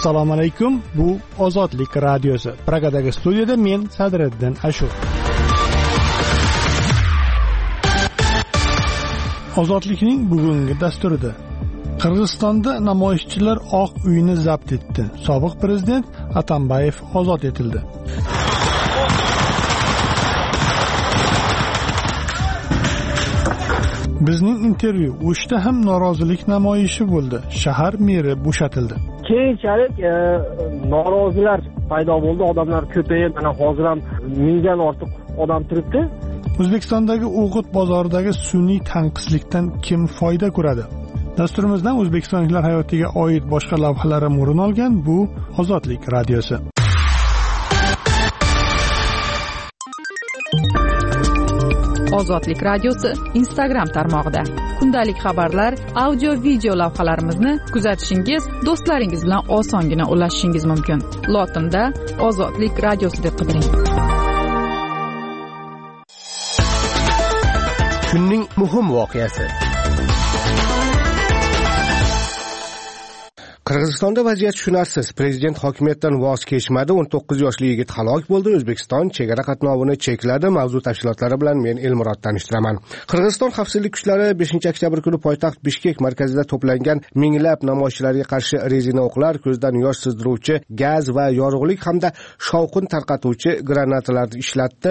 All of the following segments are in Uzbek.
Assalomu alaykum. Bu Ozodlik radiosi. Pragadagi studiyada men Sadriddin Ashur. Ozodlikning bugungi dasturida Qirg'izistonda namoyishchilar Oq uyni zabt etdi. Sobiq prezident Atambayev ozod etildi. Bizning intervyu O'shda ham norozilik namoyishi bo'ldi. Shahar meri bo'shatildi. Keyinchalik norozilar paydo bo'ldi, odamlar ko'payib, mana hozir ham 1000 dan ortiq odam turibdi. O'zbekistondagi O'g'it bozoridagi sun'iy tanqislikdan kim foyda ko'radi? Dasturimizdan o'zbekistonliklar hayotiga oid boshqa lavhalar ham o'rin olgan. Bu Ozodlik radiosi. Ozodlik radiosi Instagram tarmog'ida kundalik xabarlar, audio, video lavhalarimizni kuzatishingiz, do'stlaringiz bilan osongina ulashishingiz mumkin. Lotinda Ozodlik radiosi deb qidiring. Kunning muhim voqeasi. Qirg'izistonda vaziyat tushunarsiz. Prezident hokimiyatdan voz kechmadi. 19 yoshli yigit halok bo'ldi. O'zbekiston chegara qatnovini chekladi. Mavzu tafsilotlari bilan men Elmurod tanishtiraman. Qirg'iziston xavfsizlik kuchlari 5-oktyabr kuni poytaxt Bishkek markazida to'plangan minglab namoyishchilarga qarshi rezina o'qlar, ko'zdan yosh sizdiruvchi gaz va yorug'lik hamda shovqin tarqatuvchi granatalarni ishlatdi.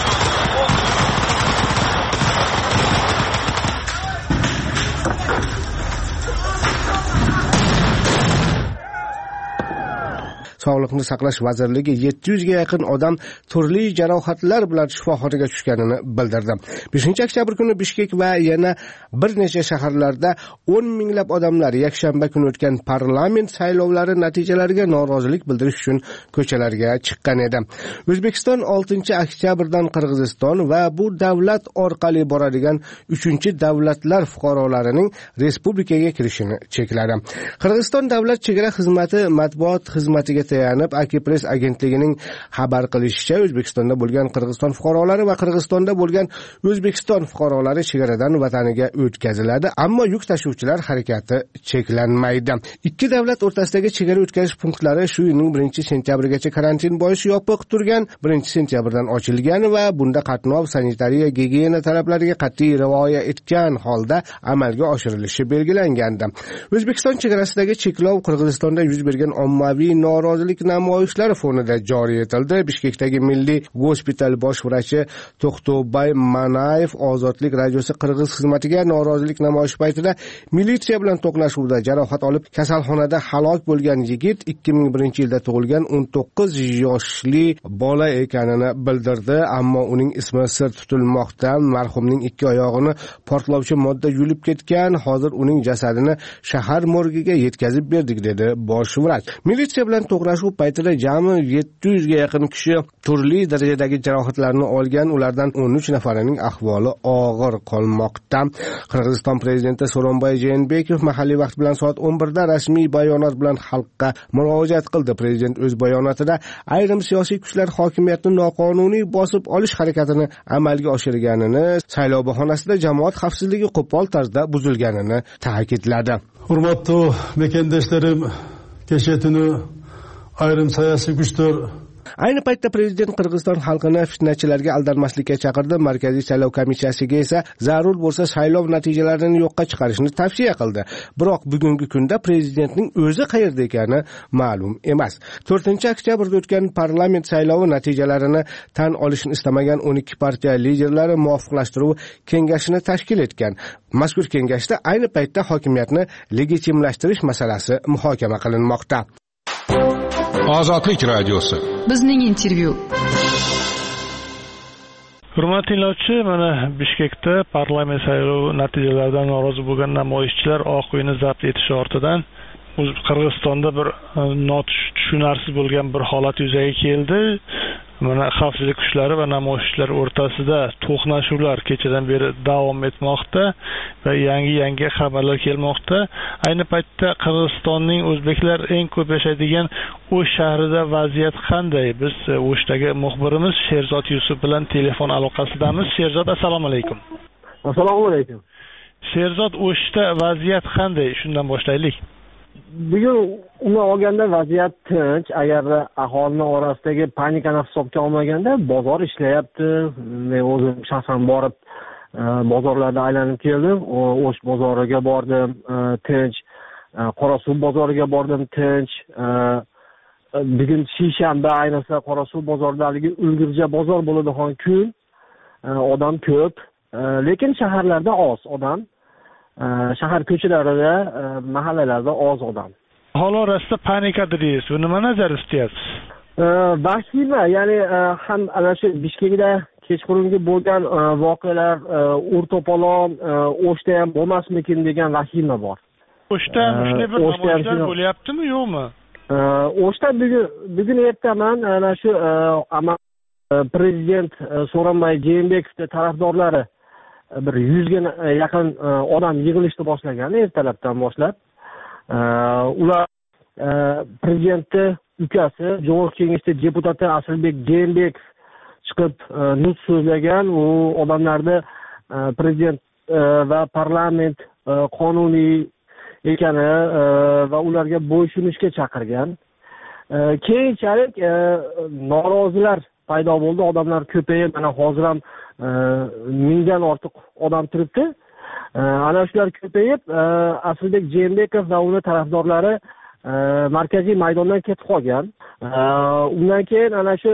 Sog'liqni saqlash vazirligi 700 ga yaqin odam turli jarohatlar bilan shifoxonaga tushganini bildirdi. 5-oktyabr kuni Bishkek va yana bir necha shaharlarda 10 minglab odamlar yakshanba kuni o'tgan parlament saylovlari natijalariga norozilik bildirish uchun ko'chalarga chiqqan edi. O'zbekiston 6-oktyabrdan Qirg'iziston va bu davlat orqali boradigan 3-davlatlar fuqarolarining respublikaga kirishini chekladi. Qirg'iziston davlat chegara xizmati matbuot xizmatiga tayanib, Akipress agentligining xabar qilishicha, O'zbekistonda bo'lgan Qirg'iziston fuqarolari va Qirg'izistonda bo'lgan O'zbekiston fuqarolari chegaradan vataniga o'tkaziladi, ammo yuk tashuvchilar harakati cheklanmaydi. Ikki davlat o'rtasidagi chegara o'tkazish punktlari shu yilning 1-sentyabrigacha karantin bois yopiq turgan, 1-sentyabrdan ochilgan va bunda qatnov sanitariya gigiyena talablariga qat'iy rioya etgan holda amalga oshirilishi belgilangandi. O'zbekiston chegarasidagi cheklov Qirg'izistonda yuz bergan ommaviy norozilik namoyishlari fonida joriy etildi. Bishkekdagi Milliy gospital bosh vrachi To'xtobay Manayev Ozodlik radiosi Qirg'iz xizmatiga norozilik namoyishi paytida militsiya bilan to'qnashuvda jarohat olib kasalxonada halok bo'lgan yigit 2001-yilda tug'ilgan 19 yoshli bola ekanini bildirdi, ammo uning ismi sir tutilmoqda. Marhumning ikki oyog'ini portlovchi modda yulib ketgan. Hozir uning jasadini shahar morgiga yetkazib berdik, dedi bosh vrach. Militsiya bilan to'qnashuv paytida jami 700 ga yaqin kishi turli darajadagi jarohatlarni olgan. Ulardan 13 nafarining ahvoli og'ir qolmoqda. Qirg'iziston prezidenti So'ronbay Jeenbekov mahalliy vaqt bilan soat 11 da rasmiy bayonot bilan xalqqa murojaat qildi. Prezident o'z bayonotida ayrim siyosiy kuchlar hokimiyatni noqonuniy bosib olish harakatini amalga oshirganini, saylov bahonasida jamoat xavfsizligi qo'pol tarzda buzilganini ta'kidladi. Hurmatli bekendeshlarim, kecha tuni ayrim siyosiy kuchlar. Ayni paytda prezident Qirg'iziston xalqini fitnachilarga aldanmaslikka chaqirdi. Markaziy saylov komissiyasiga esa zarur bo'lsa saylov natijalarini yo'qqa chiqarishni tavsiya qildi. Biroq bugungi kunda prezidentning o'zi qayerda ekani ma'lum emas. 4-oktyabrda o'tgan parlament saylovi natijalarini tan olishni istamagan 12 partiya liderlari muvofiqlashtiruv kengashini tashkil etgan. Mazkur kengashda ayni paytda hokimiyatni legitimlashtirish masalasi muhokama qilinmoqda. Ozodlik radiosi. Bizning intervyu. Hurmatli tinglovchi, mana Bishkekda parlament saylovi natijalaridan norozi bo'lgan namoyishchilar Oq uyni zabt etish ortidan Qirg'izistonda bir tushunarsiz bo'lgan bir holat yuzaga keldi. Mana xavfsizlik kuchlari va namoyishchilar o'rtasida to'qnashuvlar kechadan beri davom etmoqda va yangi xabarlar kelmoqda. Ayni paytda Qirg'izistonning o'zbeklar eng ko'p yashaydigan O'sh shahrida vaziyat qanday? Biz O'shdagi muxbirimiz Sherzod Yusuf bilan telefon aloqasidamiz. Sherzod, assalomu alaykum. Assalomu alaykum. Sherzod, O'shda vaziyat qanday? Shundan boshlaylik. bugun umuman olganda vaziyat tinch. Agar aholini orasidagi panikani hisobga olmaganda bozor ishlayapti. Men o'zim shaxsan borib bozorlarda aylanib keldim. O'sh bozoriga bordim, tinch. Qorasuv bozoriga bordim, tinch. Bugun seshanba ayniqsa Qorasuv bozoridagi ulgurja bozor bo'ladigan kun. Odam ko'p, lekin shaharlarda oz odam. Shahar ko'chalarida, mahallalarda oz odam. Aholi orasida panika dedingiz. Bu nima nazarda tutyapsiz? Vahima, ya'ni ham ana shu Bishkekda kechqurungi bo'lgan voqealar, o'rto'polon, O'shda ham bo'lmasmikin degan vahima bor. O'shda shunday bir namoyishlar bo'lyaptimi, yo'qmi? O'shda bugun ertaman ana shu prezident So'ronbay Jeenbekovning tarafdorlari bir 100 ga yaqin odam yig'ilishni boshlagan ertalabdan boshlab. Ular prezidentning ukasi, Jo'g'or Kengashi deputati Asilbek Jeenbekov chiqib nutq so'zlagan. U odamlarni prezident va parlament qonuniy ekani va ularga bo'ysunishga chaqirgan. Keyinchalik norozilar paydo bo'ldi, odamlar ko'payib, mana hozir ham 1000 dan ortiq odam turibdi. Ana shular ko'payib, Asilbek Jeenbekov va uning tarafdorlari markaziy maydondan ketib qolgan. Undan keyin ana shu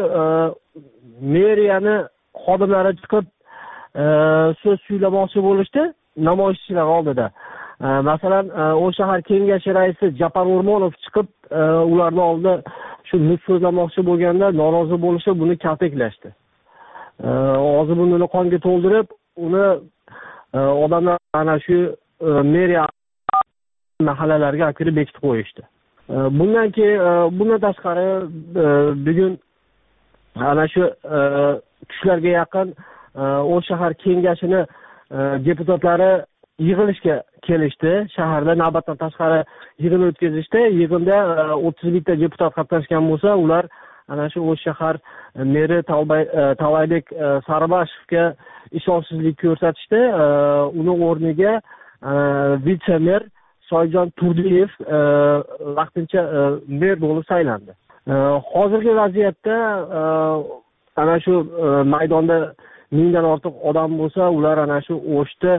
meriyani xodimlari chiqib so'z so'zlamoqchi bo'lishdi namoyishchilar oldida. Masalan, o shahar kengashi raisi Japar O'rmonov chiqib ularning oldida shu nutq so'zlamoqchi bo'lganda norozi bo'lishib, buni kaltaklashdi. Hozir buni qonga to'ldirib, uni odamlar ana shu meriya mahallalariga olib kirib bekitib qo'yishdi. Bundan keyin bundan tashqari bugun ana shu tushlarga yaqin o shahar kengashini deputatlari yig'ilishga kelishdi. Shaharda navbatdan tashqari yig'in o'tkazishdi. Yig'inda 30 ta deputat qatnashgan bo'lsa, ular ana shu o'sh shahar meri Tavaybek Saribashevga ishonchsizlik ko'rsatishdi. Uning o'rniga vitse-mer Soyjon Turdiyev vaqtincha mer bo'lib saylandi. Hozirgi vaziyatda ana shu maydonda 1000 dan ortiq odam bo'lsa, ular ana shu O'shda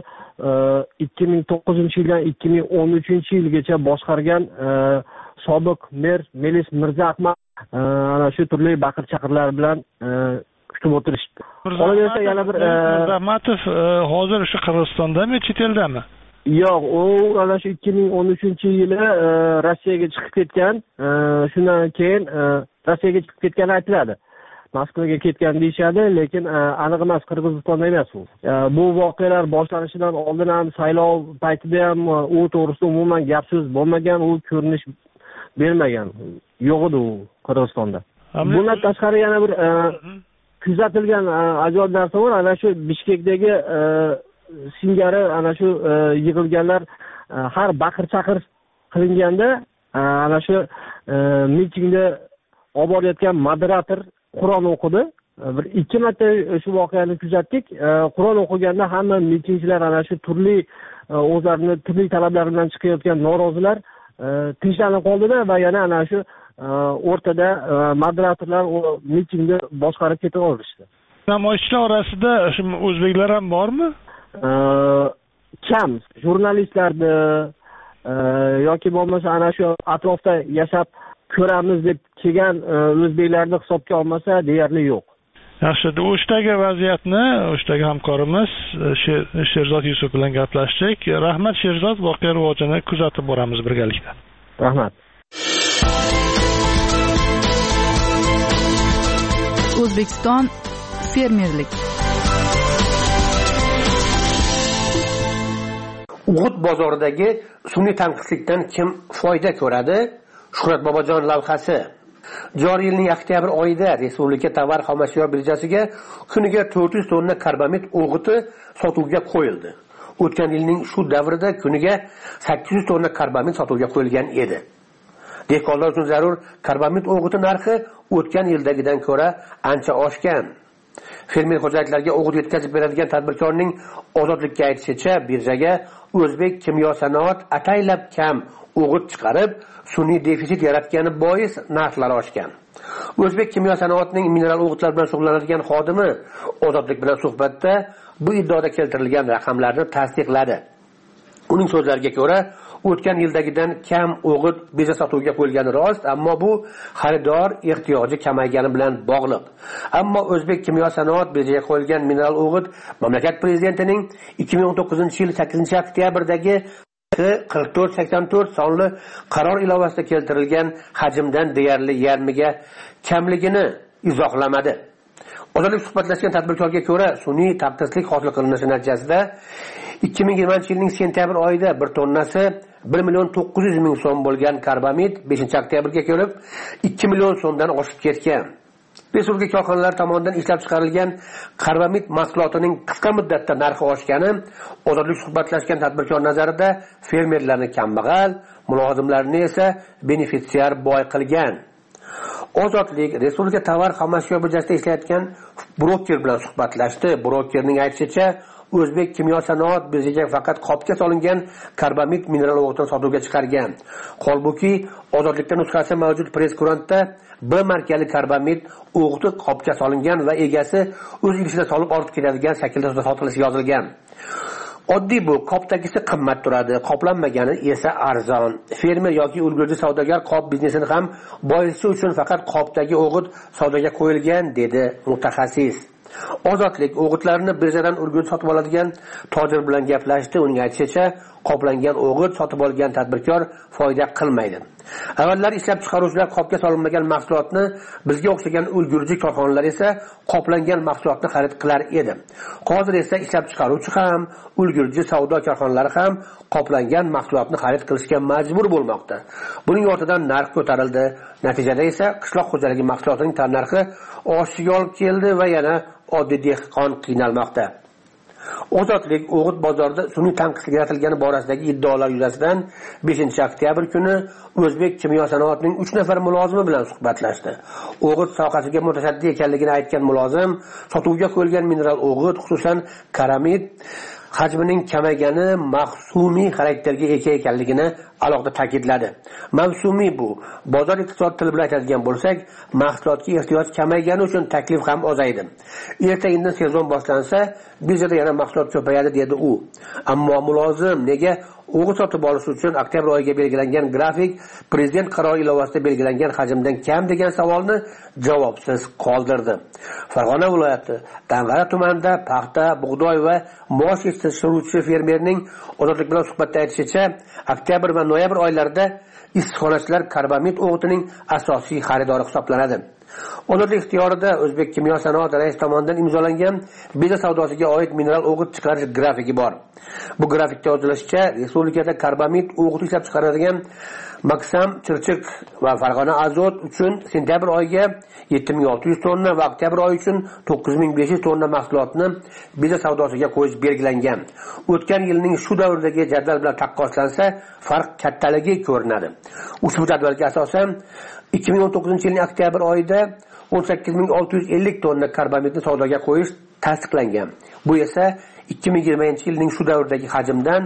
2009-yildan 2013-yilgacha boshqargan sobiq mer Melis Mirzaahmad ana shu turli baqir-chaqirlar bilan kutib o'tirishdi. Qolaversa yana bir Mirzaahmadov hozir shu Qirg'izistondami, chet eldami? Yo'q, u ana shu 2013-yili Rossiyaga chiqib ketgan. Shundan keyin Rossiyaga chiqib ketgani aytiladi. Moskvaga ketgan deyishadi, lekin aniq emas, Qirg'izistonda emas u. Bu voqealar boshlanishidan oldin ham saylov paytida ham u to'g'risida umuman gap so'z bo'lmagan, u ko'rinish bermagan. Yo'q edi u Qirg'izistonda. Bundan tashqari yana bir kuzatilgan ajoyib narsa bor. Ana shu Bishkekdagi singari ana shu yig'ilganlar har baqir-chaqir qilinganda ana shu mitingda olib borayotgan moderator Qur'on o'qidi. Bir 2 marta shu voqeani kuzatdik. Qur'on o'qiganda hamma mitingchilar ana shu turli o'zlarining turli talablari bilan chiqayotgan norozilar tinchlanib qoldida va yana ana shu o'rtada moderatorlar o mitingni boshqarib keta olishdi. Namoyishchilar orasida o'zbeklar ham bormi? Kam jurnalistlarni yoki bo'lmasa ana shu atrofda yashab ko'ramiz deb kelgan o'zbeklarni hisobga olmasa deyarli yo'q. Yaxshi, O'shdagi vaziyatni O'shdagi hamkorimiz Sherzod Yusuf bilan gaplashdik. Rahmat Sherzod, voqea rivojini kuzatib boramiz birgalikda. Rahmat. O'zbekiston fermerlik. O'g'it bozoridagi sun'iy tanqislikdan kim foyda ko'radi? Shuhrat Bobojon lavhasi. Joriy yilning oktyabr oyida Respublika tovar xomashyo birjasiga kuniga 400 tonna karbamid o'g'iti sotuvga qo'yildi. O'tgan yilning shu davrida kuniga 800 tonna karbamid sotuvga qo'yilgan edi. Dehqonlar uchun zarur karbamid o'g'iti narxi o'tgan yildagidan ko'ra ancha oshgan. fermer xo'jaliklariga o'g'it yetkazib beradigan tadbirkorning Ozodlikka aytishicha, birjaga O'zbek kimyo sanoat ataylab kam o'g'it chiqarib, sun'iy defitsit yaratgani bois narxlar oshgan. O'zbek kimyo sanoatining mineral o'g'itlar bilan shug'ullanadigan xodimi Ozodlik bilan suhbatda bu iddaoda keltirilgan raqamlarni tasdiqladi. Uning so'zlariga ko'ra, o'tgan yildagidan kam o'g'it birja sotuvga qo'yilgani rost, ammo bu xaridor ehtiyoji kamaygani bilan bog'liq. Ammo O'zbek kimyo sanoat birjaga qo'yilgan mineral o'g'it mamlakat prezidentining 2019-yil 8-oktyabrdagi 4484 sonli qaror ilovasida keltirilgan hajmdan deyarli yarmiga kamligini izohlamadi. Ozodlik suhbatlashgan tadbirkorga ko'ra, sun'iy taqdislik hosil qilinishi natijasida 2020-yilning sentyabr oyida 1 tonnasi 1.900.000 so'm bo'lgan karbamid 5-oktyabrga kelib 2 million so'mdan oshib ketgan. Respublika korxonalari tomonidan ishlab chiqarilgan karbamid mahsulotining qisqa muddatda narxi oshgani Ozodlik suhbatlashgan tadbirkor nazarida fermerlarni kambag'al, mulozimlarni esa benefitsiar boy qilgan. Ozodlik Respublika tovar xomashyo birjasida ishlayotgan broker bilan suhbatlashdi. Brokerning aytishicha, O'zbek kimyo sanoat birjaga faqat qopga solingan karbamid mineral o'g'itini sotuvga chiqargan. Holbuki, Ozodlikda nusxasi mavjud press-kurantda B markali karbamid o'g'iti qopga solingan va egasi o'z idishida solib olib ketadigan shaklda sotilishi yozilgan. Oddiy bu, qopdagisi qimmat turadi, qoplanmagani esa arzon. Fermer yoki ulgurji savdogar qop biznesini ham boyitishi uchun faqat qopdagi o'g'it savdoga qo'yilgan, dedi mutaxassis. Ozodlik o'g'itlarni birjadan ulgurji sotib oladigan tojir bilan gaplashdi. Uning aytishicha, qoplangan o'g'it sotib olgan tadbirkor foyda qilmaydi. Avvallar ishlab chiqaruvchilar qopga solinmagan mahsulotni, bizga o'xshagan ulgurji korxonalar esa qoplangan mahsulotni xarid qilar edi. Hozir esa ishlab chiqaruvchi ham, ulgurji savdo korxonalari ham qoplangan mahsulotni xarid qilishga majbur bo'lmoqda. Buning ortidan narx ko'tarildi. Natijada esa qishloq xo'jaligi mahsulotining tannarxi oshishiga olib keldi va yana oddiy dehqon qiynalmoqda. Ozodlik o'g'it bozorida sun'iy tanqislik yaratilgani borasidagi iddaolar yuzasidan 5-oktyabr kuni O'zbek kimyo sanoatining 3 nafar mulozimi bilan suhbatlashdi. O'g'it sohasiga mutasaddi ekanligini aytgan mulozim, sotuvga qo'yilgan mineral o'g'it, xususan karamid hajmining kamaygani mavsumiy xarakterga ega ekanligini alohida ta'kidladi. Mavsumiy bu, bozor iqtisod tili bilan aytadigan bo'lsak, mahsulotga ehtiyoj kamaygani uchun taklif ham ozaydi. Erta-indin sezon boshlansa, birjada yana mahsulot ko'payadi, dedi u. Ammo mulozim nega o'g'it sotib olish uchun oktyabr oyiga belgilangan grafik prezident qarori ilovasida belgilangan hajmdan kam degan savolni javobsiz qoldirdi. Farg'ona viloyati Dang'ara tumanida paxta, bug'doy va mosh yetishtiruvchi fermerning Ozodlik bilan suhbatda aytishicha, oktyabr va noyabr oylarida issiqxonachilar karbamid o'g'itining asosiy xaridori hisoblanadi. Ozodlik ixtiyorida O'zbek kimyo sanoat raisi tomonidan imzolangan birja savdosiga oid mineral o'g'it chiqarish grafiki bor. Bu grafikda yozilishicha, respublikada karbamid o'g'it ishlab chiqariladigan Maksam, Chirchiq va Farg'ona azot uchun sentyabr oyiga 7600 tonna va oktyabr oyi uchun 9500 tonna mahsulotni birja savdosiga qo'yish belgilangan. O'tgan yilning shu davridagi jadval bilan taqqoslansa, farq kattaligi ko'rinadi. Ushbu jadvalga asosan 2019-yilning oktyabr oyida 18650 tonna karbamidni savdoga qo'yish tasdiqlangan. Bu esa 2020-yilning shu davrdagi hajmdan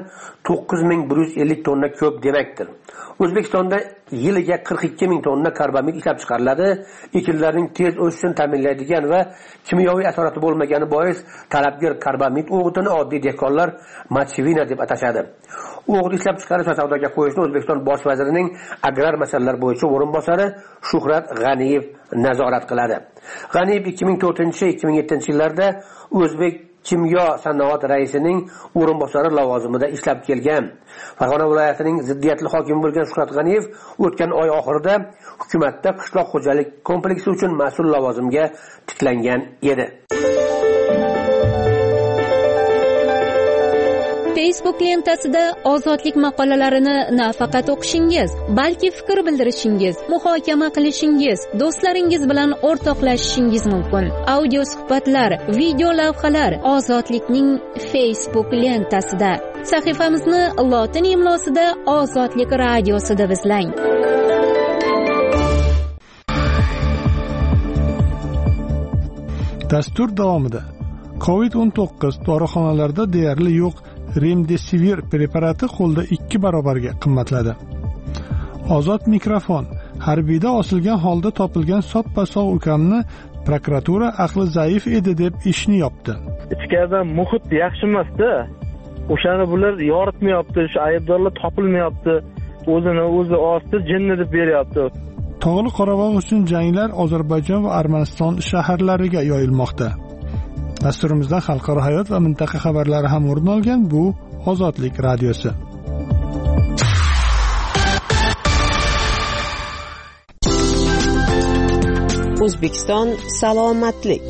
9150 tonna ko'p demakdir. O'zbekistonda yiliga 42000 tonna karbamid ishlab chiqariladi. Ekinlarning tez o'sishini ta'minlaydigan va kimyoviy asorati bo'lmagani bois talabgor karbamid o'g'itini oddiy dehqonlar mochivina deb atashadi. O'g'it ishlab chiqarish va savdoga qo'yishni O'zbekiston bosh vazirining agrar masalalar bo'yicha o'rinbosari Shuhrat G'aniyev nazorat qiladi. G'aniyev 2004-2007-yillarda O'zbek kimyo sanoat raisining o'rinbosari lavozimida ishlab kelgan. Farg'ona viloyatining ziddiyatli hokimi bo'lgan Shuhrat G'aniyev o'tgan oy oxirida hukumatda qishloq xo'jalik kompleksi uchun mas'ul lavozimga tiklangan edi. Facebook lentasida ozodlik maqolalarini nafaqat o'qishingiz, balki fikr bildirishingiz, muhokama qilishingiz, do'stlaringiz bilan o'rtoqlashishingiz mumkin. Audio suhbatlar, video lavhalar Ozodlikning Facebook lentasida. Sahifamizni lotin imlosida Ozodlik radiosida izlang. Dastur davomida COVID-19 dorixonalarda deyarli yo'q Remdesivir preparati qo'lda 2 barobarga qimmatladi. Ozod mikrofon. Harbiyda osilgan holda topilgan soppa-sog' ukamni prokuratura aqli zaif edi deb ishni yopdi. Ichkaridan muhit yaxshi emas-da. O'shani bular yoritmayapti, shu aybdorlar topilmayapti. O'zini o'zi ostida jinni deb beryapti. Tog'li Qorabog' uchun janglar Ozarbayjon va Armaniston shaharlariga yoyilmoqda. Dasturimizda xalqaro hayot va mintaqa xabarlari ham o'rin olgan. Bu Ozodlik radiosi. O'zbekiston salomatlik.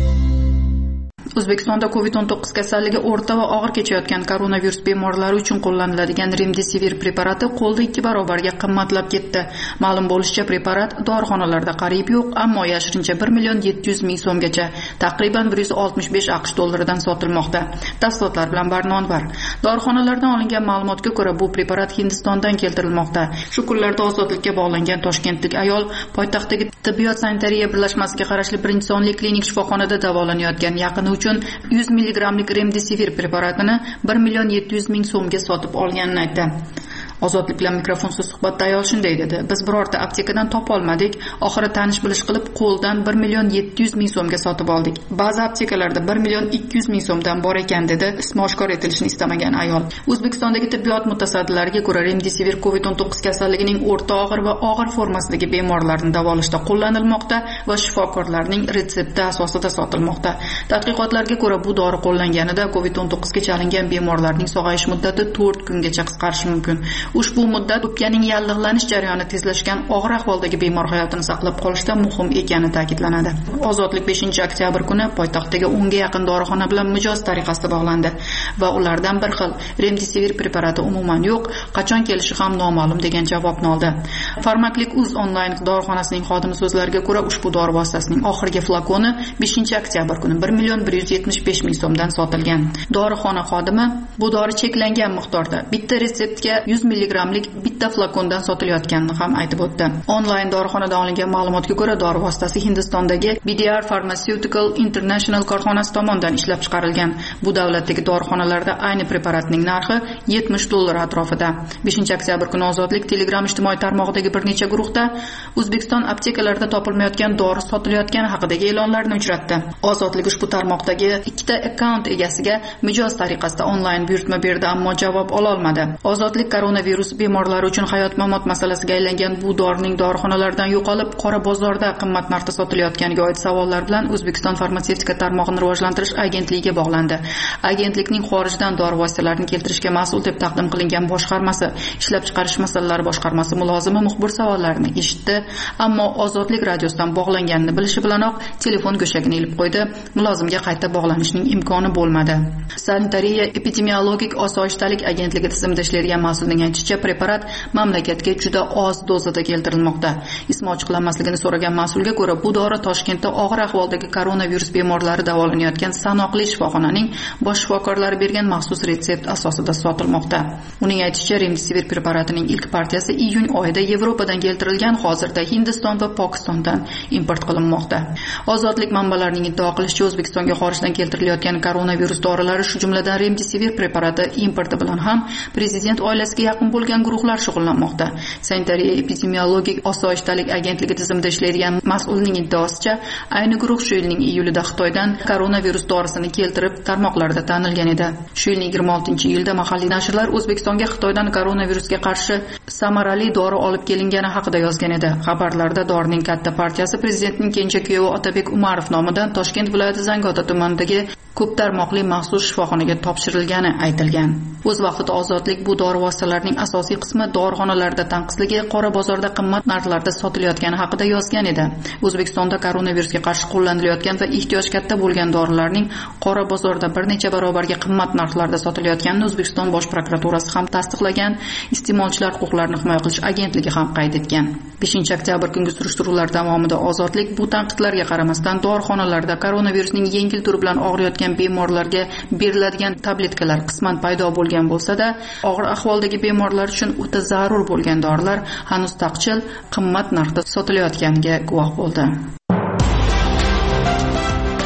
O'zbekistonda COVID-19 kasalligi o'rta va og'ir kechayotgan koronavirus bemorlari uchun qo'llaniladigan Remdesivir preparati qo'lda 2 barobarga qimmatlab ketdi. Ma'lum bo'lishicha, preparat dorixonalarda qariyb yo'q, ammo yashirincha 1.700.000 so'mgacha, taqriban 165 AQSh dollaridan sotilmoqda. Tafsilotlar bilan Barnonvar. Dorixonalardan olingan ma'lumotga ko'ra, bu preparat Hindistondan keltirilmoqda. Shu kunlarda ozodlikka bog'langan toshkentlik ayol poytaxtdagi tibbiyot sanitariya birlashmasiga qarashli 1-sonli klinik shifoxonada davolanayotgan yaqini uchun 100 milligramlik Remdesivir preparatini 1.700.000 so'mga sotib olganini aytdi. Ozodlik bilan mikrofonsiz suhbatda ayol shunday dedi: "Biz birorta aptekadan topa olmadik. Oxiri tanish-bilish qilib qo'ldan 1.700.000 so'mga sotib oldik. Ba'zi aptekalarda 1.200.000 so'mdan bor ekan", dedi ismi oshkor etilishini istamagan ayol. O'zbekistondagi tibbiyot mutasaddilariga ko'ra, Remdesivir COVID-19 kasalligining o'rta og'ir va og'ir formasidagi bemorlarni davolashda qo'llanilmoqda va shifokorlarning retsepti asosida sotilmoqda. Tadqiqotlarga ko'ra, bu dori qo'llanganida COVID-19 ga chalingan bemorlarning sog'ayish muddati 4 kungacha qisqarishi mumkin. Ushbu muddat o'pkaning yallig'lanish jarayoni tezlashgan og'ir ahvoldagi bemor hayotini saqlab qolishda muhim ekani ta'kidlanadi. Ozodlik 5-oktyabr kuni poytaxtdagi 10 ga yaqin dorixona bilan mijoz tariqasida bog'landi va ulardan bir xil Remdesivir preparati umuman yo'q, qachon kelishi ham noma'lum degan javobni oldi. Farmaklik.uz onlayn dorixonasining xodimi so'zlariga ko'ra, ushbu dori vositasining oxirgi flakoni 5-oktyabr kuni 1.175.000 so'mdan sotilgan. Dorixona xodimi bu dori cheklangan miqdorda bitta retseptga 100 milligramlik bitta flakondan sotilayotganini ham aytib o'tdi. Onlayn dorixonadan olingan ma'lumotga ko'ra, dori vositasi Hindistondagi BDR Pharmaceutical International korxonasi tomonidan ishlab chiqarilgan. Bu davlatdagi dorixonalarda ayni preparatning narxi $70 atrofida. 5-oktyabr kuni Ozodlik Telegram ijtimoiy tarmog'idagi bir necha guruhda O'zbekiston aptekalarida topilmayotgan dori sotilayotgani haqidagi e'lonlarni uchratdi. Ozodlik ushbu tarmoqdagi ikkita akkaunt egasiga mijoz tariqasida onlayn buyurtma berdi, ammo javob ola olmadi. Ozodlik koronavirus bemorlari uchun hayot-mamot masalasiga aylangan bu dorining dorixonalardan yo'qolib, qora bozorda qimmat narxda sotilayotganiga oid savollar bilan O'zbekiston farmatsevtika tarmog'ini rivojlantirish agentligiga bog'landi. Agentlikning xorijdan dori vositalarini keltirishga mas'ul deb taqdim qilingan boshqarmasi, ishlab chiqarish masalalari boshqarmasi mulozimi muxbir savollarini eshitdi, ammo Ozodlik radiosidan bog'langanini bilishi bilanoq telefon go'shagini ilib qo'ydi. Mulozimga qayta bog'lanishning imkoni bo'lmadi. Sanitariya epidemiologik osoyishtalik agentligi tizimida ishlaydigan mas'ulning aytishicha, preparat mamlakatga juda oz dozada keltirilmoqda. Ismi ochiqlanmasligini so'ragan mas'ulga ko'ra, bu dori Toshkentda og'ir ahvoldagi koronavirus bemorlari davolanayotgan sanoqli shifoxonaning bosh shifokorlari bergan maxsus retsept asosida sotilmoqda. Uning aytishicha, Remdesivir preparatining ilk partiyasi iyun oyida Yevropadan keltirilgan, hozirda Hindiston va Pokistondan import qilinmoqda. Ozodlik manbalarining iddao qilishicha, O'zbekistonga xorijdan keltirilayotgan koronavirus dorilari, shu jumladan Remdesivir preparati importi bilan ham prezident oilasiga yaqin bo'lgan guruhlar shug'ullanmoqda. Sanitariya epidemiologik osoyishtalik agentligi tizimida ishlaydigan mas'ulning iddaosicha, ayni guruh shu yilning iyulida Xitoydan koronavirus dorisini keltirib tarmoqlarda tanilgan edi. Shu yilning 26-iyulda mahalliy nashrlar O'zbekistonga Xitoydan koronavirusga qarshi samarali dori olib kelingani haqida yozgan edi. Xabarlarda dorining katta partiyasi prezidentning kenja kuyovi Otabek Umarov nomidan Toshkent viloyati Zangiota tumanidagi ko'p tarmoqli maxsus shifoxonaga topshirilgani aytilgan. O'z vaqtida Ozodlik bu dori vositalarining asosiy qismi dorixonalarda tanqisligi, qora bozorda qimmat narxlarda sotilayotgani haqida yozgan edi. O'zbekistonda koronavirusga qarshi qo'llanilayotgan va ehtiyoj katta bo'lgan dorilarning qora bozorda bir necha barobarga qimmat narxlarda sotilayotganini O'zbekiston bosh prokuraturasi ham tasdiqlagan, iste'molchilar huquqlarini himoya qilish agentligi ham qayd etgan. 5-oktyabr kungi surishtiruvlar davomida Ozodlik bu tanqidlarga qaramasdan dorixonalarda koronavirusning yengil turi bilan og'riyotgan bemorlarga beriladigan tabletkalar qisman paydo bo'lgan bo'lsa-da, og'ir ahvoldagi bemorlar uchun o'ta zarur bo'lgan dorilar hanuz taqchil, qimmat narxda sotilayotganiga guvoh bo'ldi.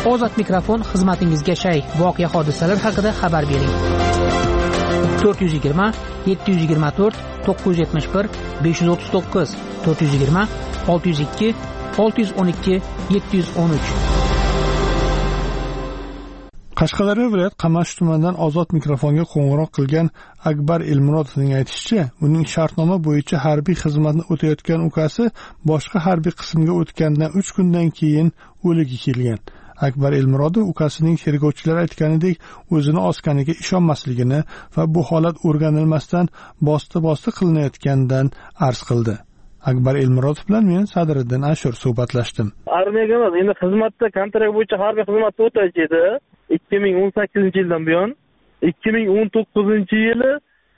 Ozod mikrofon xizmatingizga shay. Voqea hodisalar haqida xabar bering. 420 724 971 539 420 602 612 713. Qashqadaryo viloyat Qamash tumanidan Ozod mikrofonga qo'ng'iroq qilgan Akbar Elmurodovning aytishicha, uning shartnoma bo'yicha harbiy xizmatni o'tayotgan ukasi boshqa harbiy qismga o'tgandan 3 kundan keyin o'ligi kelgan. Akbar Elmurodov ukasining tergovchilar aytganidek o'zini osganiga ishonmasligini va bu holat o'rganilmasdan bosti qilinayotganidan arz qildi. Akbar Elmurodov bilan men Sadriddin Ashur suhbatlashdim. Armiyaga emas, endi xizmatda kontrakt bo'yicha harbiy xizmatda o'tash edi. 2018-yildan buyon 2019-yili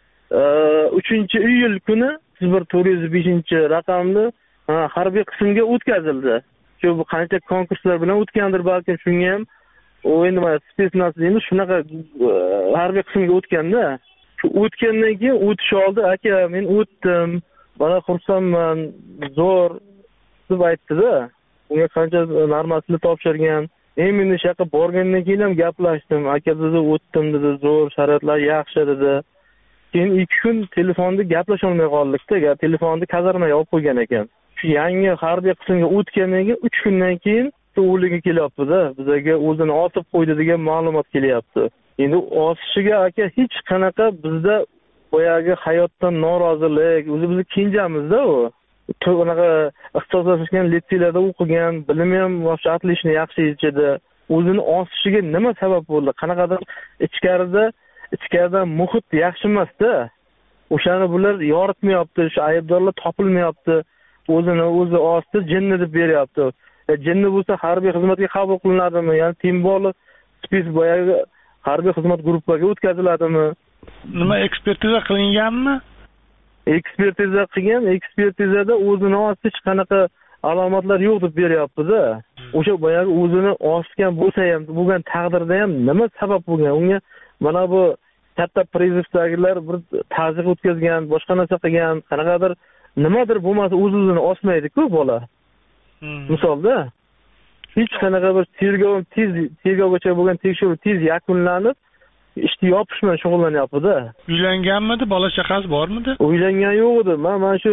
3-iyul kuni 0405-raqamli harbiy qismga o'tkazildi. Shu qancha konkurslar bilan o'tgandir, balki shunga ham endi mana spetsnaz deymiz, shunaqa harbiy qismga o'tganda, shu o'tgandan keyin o'tish oldi, aka men o'tdim, mana xursandman, zo'r deb aytdi-da. Unga qancha normasini topshirgan. Men shu yoqqa borgandan keyin ham gaplashdim. Aka dedi, o'tdim dedi, zo'r, sharoitlar yaxshi dedi. Keyin 2 kun telefonda gaplasha olmay qoldik-da, telefonni kazarmaga olib qo'ygan ekan. Shu yangi harbiy qismga o'tgandan keyin 3 kundan keyin o'ligi kelyapti-da, bizga o'zini otib qo'ydi degan ma'lumot kelyapti. Endi osishiga aka hech qanaqa bizda boyagi hayotdan norozilik, o'zi bizni kenjamizda u. Unaqa ixtisoslashgan litseylarda o'qigan, bilimi ham vobshe atlishni yaxshi yechadi. O'zini osishiga nima sabab bo'ldi? Qanaqadir ichkaridan muhit yaxshi emas-da. O'shani bular yoritmayapti, shu aybdorlar topilmayapti. O'zini o'zi osdi, jinni deb beryapti. Jinni bo'lsa harbiy xizmatga qabul qilinadimi? Ya'ni Timboli spes boyagi harbiy xizmat guruhiga o'tkaziladimi? Nima ekspertiza qilinganmi? Ekspertiza qilgan, ekspertizada o'zini osdi, hech qanaqa alomatlar yo'q deb beryapti-da. O'sha boyagi o'zini osgan bo'lsa ham, bo'lgan taqdirda ham nima sabab bo'lgan? Unga mana bu katta prizivdagilar bir ta'ziq o'tkazgan, boshqa narsa qilgan, qanaqadir nimadir bo'lmasa o'zini osmaydi-ku bola. Misolda hech qanaqa bir tergovgacha bo'lgan tekshiruv tez yakunlanib, ishni yopish bilan shug'ullanyapti-da. Uylanganmidi, bola chaqasi bormidi? Uylangan yo'q edi. Mana shu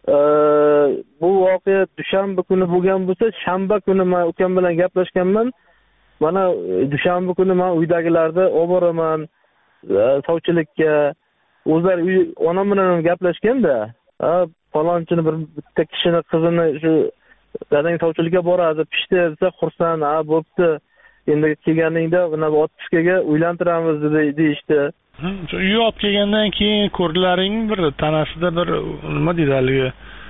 bu voqea dushanba kuni bo'lgan bo'lsa, shanba kuni men ukam bilan gaplashganman. Mana dushanba kuni men uydagilarni olib boraman sovchilikka. O'zlari onam bilan ham gaplashganda, falonchini bitta kishini qizini shu dadang sovchilikka boradi, pishdi desa xursand, bo'pti. Endi kelganingda mana otpuskaga uylantiramiz deyishdi. Uy olib kelgandan keyin ko'rdilaring bir tanasida bir nima deydi haligi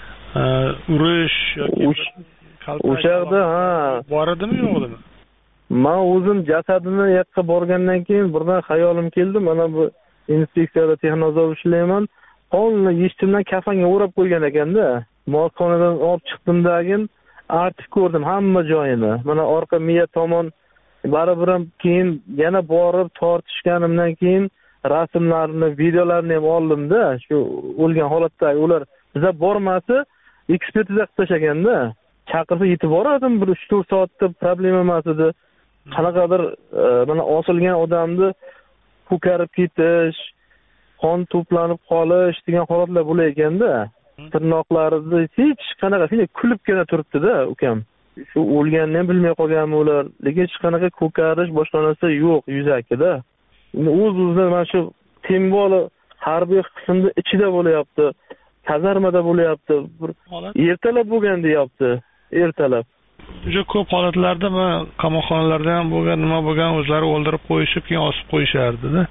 urish yoki o'sha yerda bor edimi yo'qmi? Men o'zim jasadini yoqqa borgandan keyin birdan xayolim keldi, mana bu inspeksiyada texnozor ishlayman. Qonni yechtimdan kafanga o'rab qo'ygan ekanda. Morxonadan olib chiqdimdagi artib ko'rdim hamma joyini. Mana orqa miya tomon baribir ham keyin yana borib tortishganimdan keyin rasmlarni, videolarni ham oldim-da, shu o'lgan holatdagi ular biza bormasa ekspertiza qilib tashaganda, chaqirsa yetib borardim, bir 3-4 soatda problema emas edi. Qanaqadir mana osilgan odamni ko'karib ketish, qon to'planib qolish degan holatlar bo'lar ekanda, tirnoqlarida hech qanaqa kulibgina turibdi-da ukam. Shu o'lganini ham bilmay qolganmi ular, lekin hech qanaqa ko'karish boshqa narsa yo'q yuzakida. O'z-o'zidan mana shu Timboli harbiy qismda ichida bo'layapti, kazarmada bo'layapti, bir ertalab bo'lgan deyapti, ertalab. Juda ko'p holatlarda men qamoqxonalarda ham bo'lgan, nima bo'lgan, o'zlari o'ldirib qo'yishib, keyin osib qo'yishardi-da.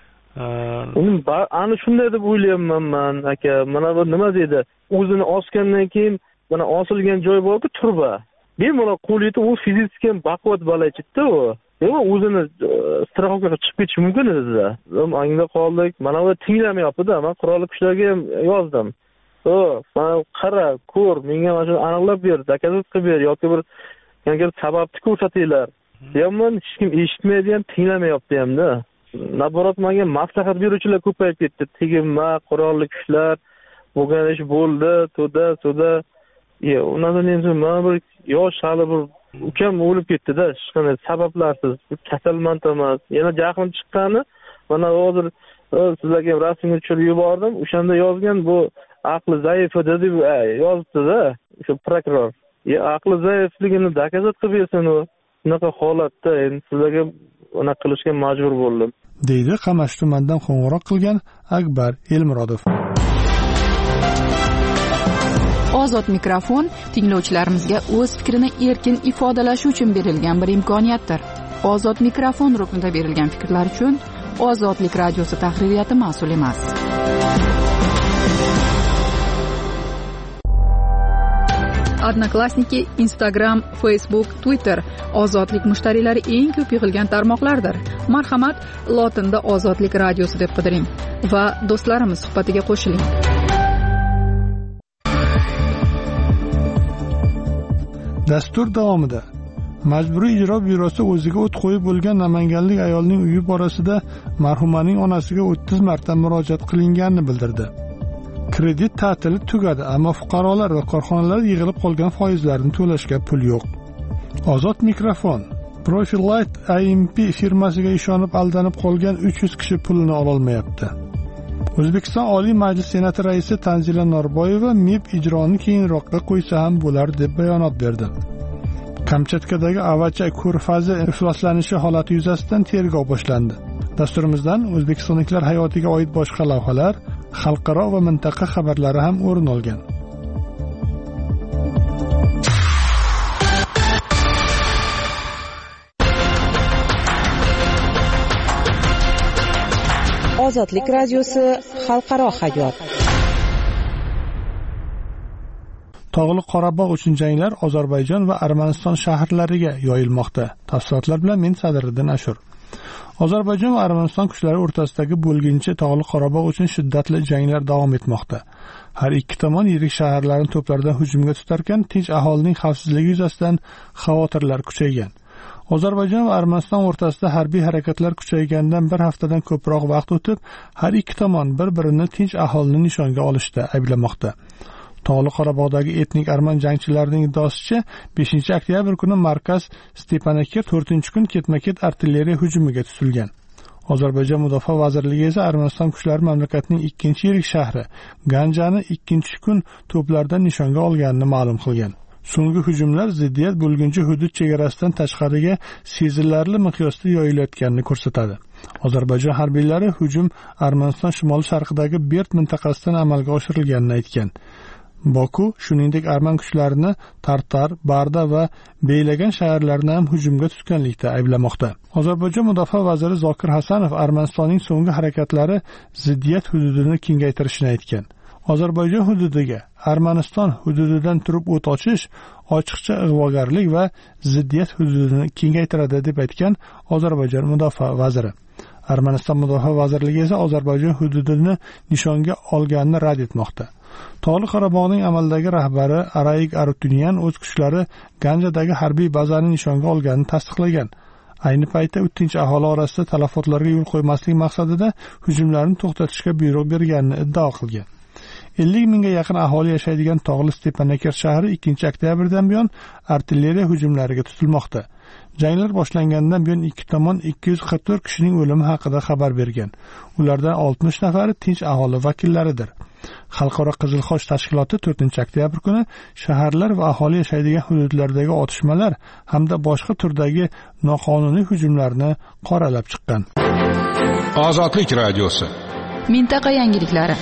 Ana shunday deb o'ylayapman men, aka. Mana bu nima deydi? O'zini osgandan keyin mana osilgan joy borku, turba. Bemalol qo'l yetib, u fizически baquvvat bo'lachitdi u. O'zini straxovkaga chiqib ketish mumkin edi-da. Angda qoldik. Mana bu tinglamayapti-da. Men qurolli kuchlarga ham yozdim. Mana qara, ko'r, menga mana shuni aniqlab ber, zakazat qilib ber yoki bir yangi sababni ko'rsatinglar. Deyapman, hech kim eshitmaydi ham, tinglamayapti ham-da. Naborat menga maslahat beruvchilar ko'payib ketdi. Tegma, qurolli kuchlar bo'lgan ish bo'ldi, to'da. Undan keyin men bir yosh hali bir ukam o'lib ketdi-da, hech qanday sabablarsiz, kasalmand emas. Yana jahlim chiqqani, mana hozir sizlarga ham rasmini tushirib yubordim. O'shanda yozgan bu aqli zaif edi deb yozibdi-da, o'sha prokuror. Aqli zaifligini dokazat qilib bersin u. Bunaqa holatda endi sizlarga unaqa qilishga majbur bo'ldim. deydi Qamash tumanidan qo'ng'iroq qilgan Akbar Elmurodov. Ozod mikrofon tinglovchilarimizga o'z fikrini erkin ifodalashi uchun berilgan bir imkoniyatdir. Ozod mikrofon ruknida berilgan fikrlar uchun Ozodlik radiosi tahririyati mas'ul emas. Odnoklassniki, Instagram, Facebook, Twitter Ozodlik mushtariylari eng ko'p yig'ilgan tarmoqlardir. Marhamat, lotinda Ozodlik radiosi deb qidiring va do'stlarimiz suhbatiga qo'shiling. Dastur davomida Majburiy ijro byurosi o'ziga o't qo'yib bo'lgan namanganlik ayolning uyi borasida marhumaning onasiga 30 marta murojaat qilinganini bildirdi. Kredit ta'tili tugadi, ammo fuqarolar va korxonalar yig'ilib qolgan foizlarni to'lashga pul yo'q. Ozod mikrofon Profilight IMP firmasiga ishonib aldanib qolgan 300 kishi pulini ola olmayapti. O'zbekiston Oliy Majlis Senati raisi Tanzila Norboyeva MIB ijroni keyinroqqa qo'ysa ham bo'lar deb bayonot berdi. Kamchatkadagi Avacha ko'rfazi ifloslanishi holati yuzasidan tergov boshlandi. Dasturimizdan o'zbekistonliklar hayotiga oid boshqa lavhalar, xalqaro va mintaqa xabarlari ham o'rin olgan. Ozodlik radiosi xalqaro hayot. Tog'li Qorabog' uchun janglar Ozarbayjon va Armaniston shaharlariga yoyilmoqda. Tafsilotlar bilan men Sadiriddin Ashur. Ozarbayjon va Armaniston kuchlari o'rtasidagi bo'lginchi Tog'li Qorabog' uchun shiddatli janglar davom etmoqda. Har ikki tomon yirik shaharlarni to'plardan hujumga tutarkan, tinch aholining xavfsizligi yuzasidan xavotirlar kuchaygan. Ozarbayjon va Armaniston o'rtasida harbiy harakatlar kuchaygandan bir haftadan ko'proq vaqt o'tib, har ikki tomon bir-birini tinch aholini nishonga olishda ayblamoqda. Tog'li Qorabog'dagi etnik arman jangchilarining iddaosicha 5-oktyabr kuni markaz Stepanakert 4-kun ketma-ket artilleriya hujumiga tutilgan. Ozarbayjon mudofaa vazirligi esa Armaniston kuchlari mamlakatning ikkinchi yirik shahri Ganjani 2-kun to'plardan nishonga olganini ma'lum qilgan. So'nggi hujumlar ziddiyat bo'lguncha hudud chegarasidan tashqariga sezilarli miqyosda yoyilayotganini ko'rsatadi. Ozarbayjon harbiylari hujum Armaniston shimol-sharqidagi Bert mintaqasidan amalga oshirilganini aytgan. Boku shuningdek arman kuchlarini Tartar, Barda va Beylagan shaharlarini ham hujumga tutganlikda ayblamoqda. Ozarbayjon mudofaa vaziri Zokir Hasanov Armanistonning so'nggi harakatlari ziddiyat hududini kengaytirishini aytgan. Ozarbayjon hududiga Armaniston hududidan turib o't ochish ochiqcha ig'vogarlik va ziddiyat hududini kengaytiradi deb aytgan Ozarbayjon mudofaa vaziri. Armaniston mudofaa vazirligi esa Ozarbayjon hududini nishonga olganini rad etmoqda. Tog'li Qorabog'ning amaldagi rahbari Araik Arutunyan o'z kuchlari Ganjadagi harbiy bazani nishonga olganini tasdiqlagan. Ayni paytda tinch aholi orasida talafotlarga yo'l qo'ymaslik maqsadida hujumlarni to'xtatishga buyruq berganini iddao qilgan. 50 mingga yaqin aholi yashaydigan Tog'li Stepanakert shahri 2-oktyabrdan buyon artilleriya hujumlariga tutilmoqda. Janglar boshlangandan buyon ikki tomon 244 kishining o'limi haqida xabar bergan. Ulardan 60 nafari tinch aholi vakillaridir. Xalqaro Qizil Xoch tashkiloti 4-oktyabr kuni shaharlar va aholi yashaydigan hududlardagi otishmalar hamda boshqa turdagi noqonuniy hujumlarni qoralab chiqqan. Ozodlik radiosi. Mintaqa yangiliklari.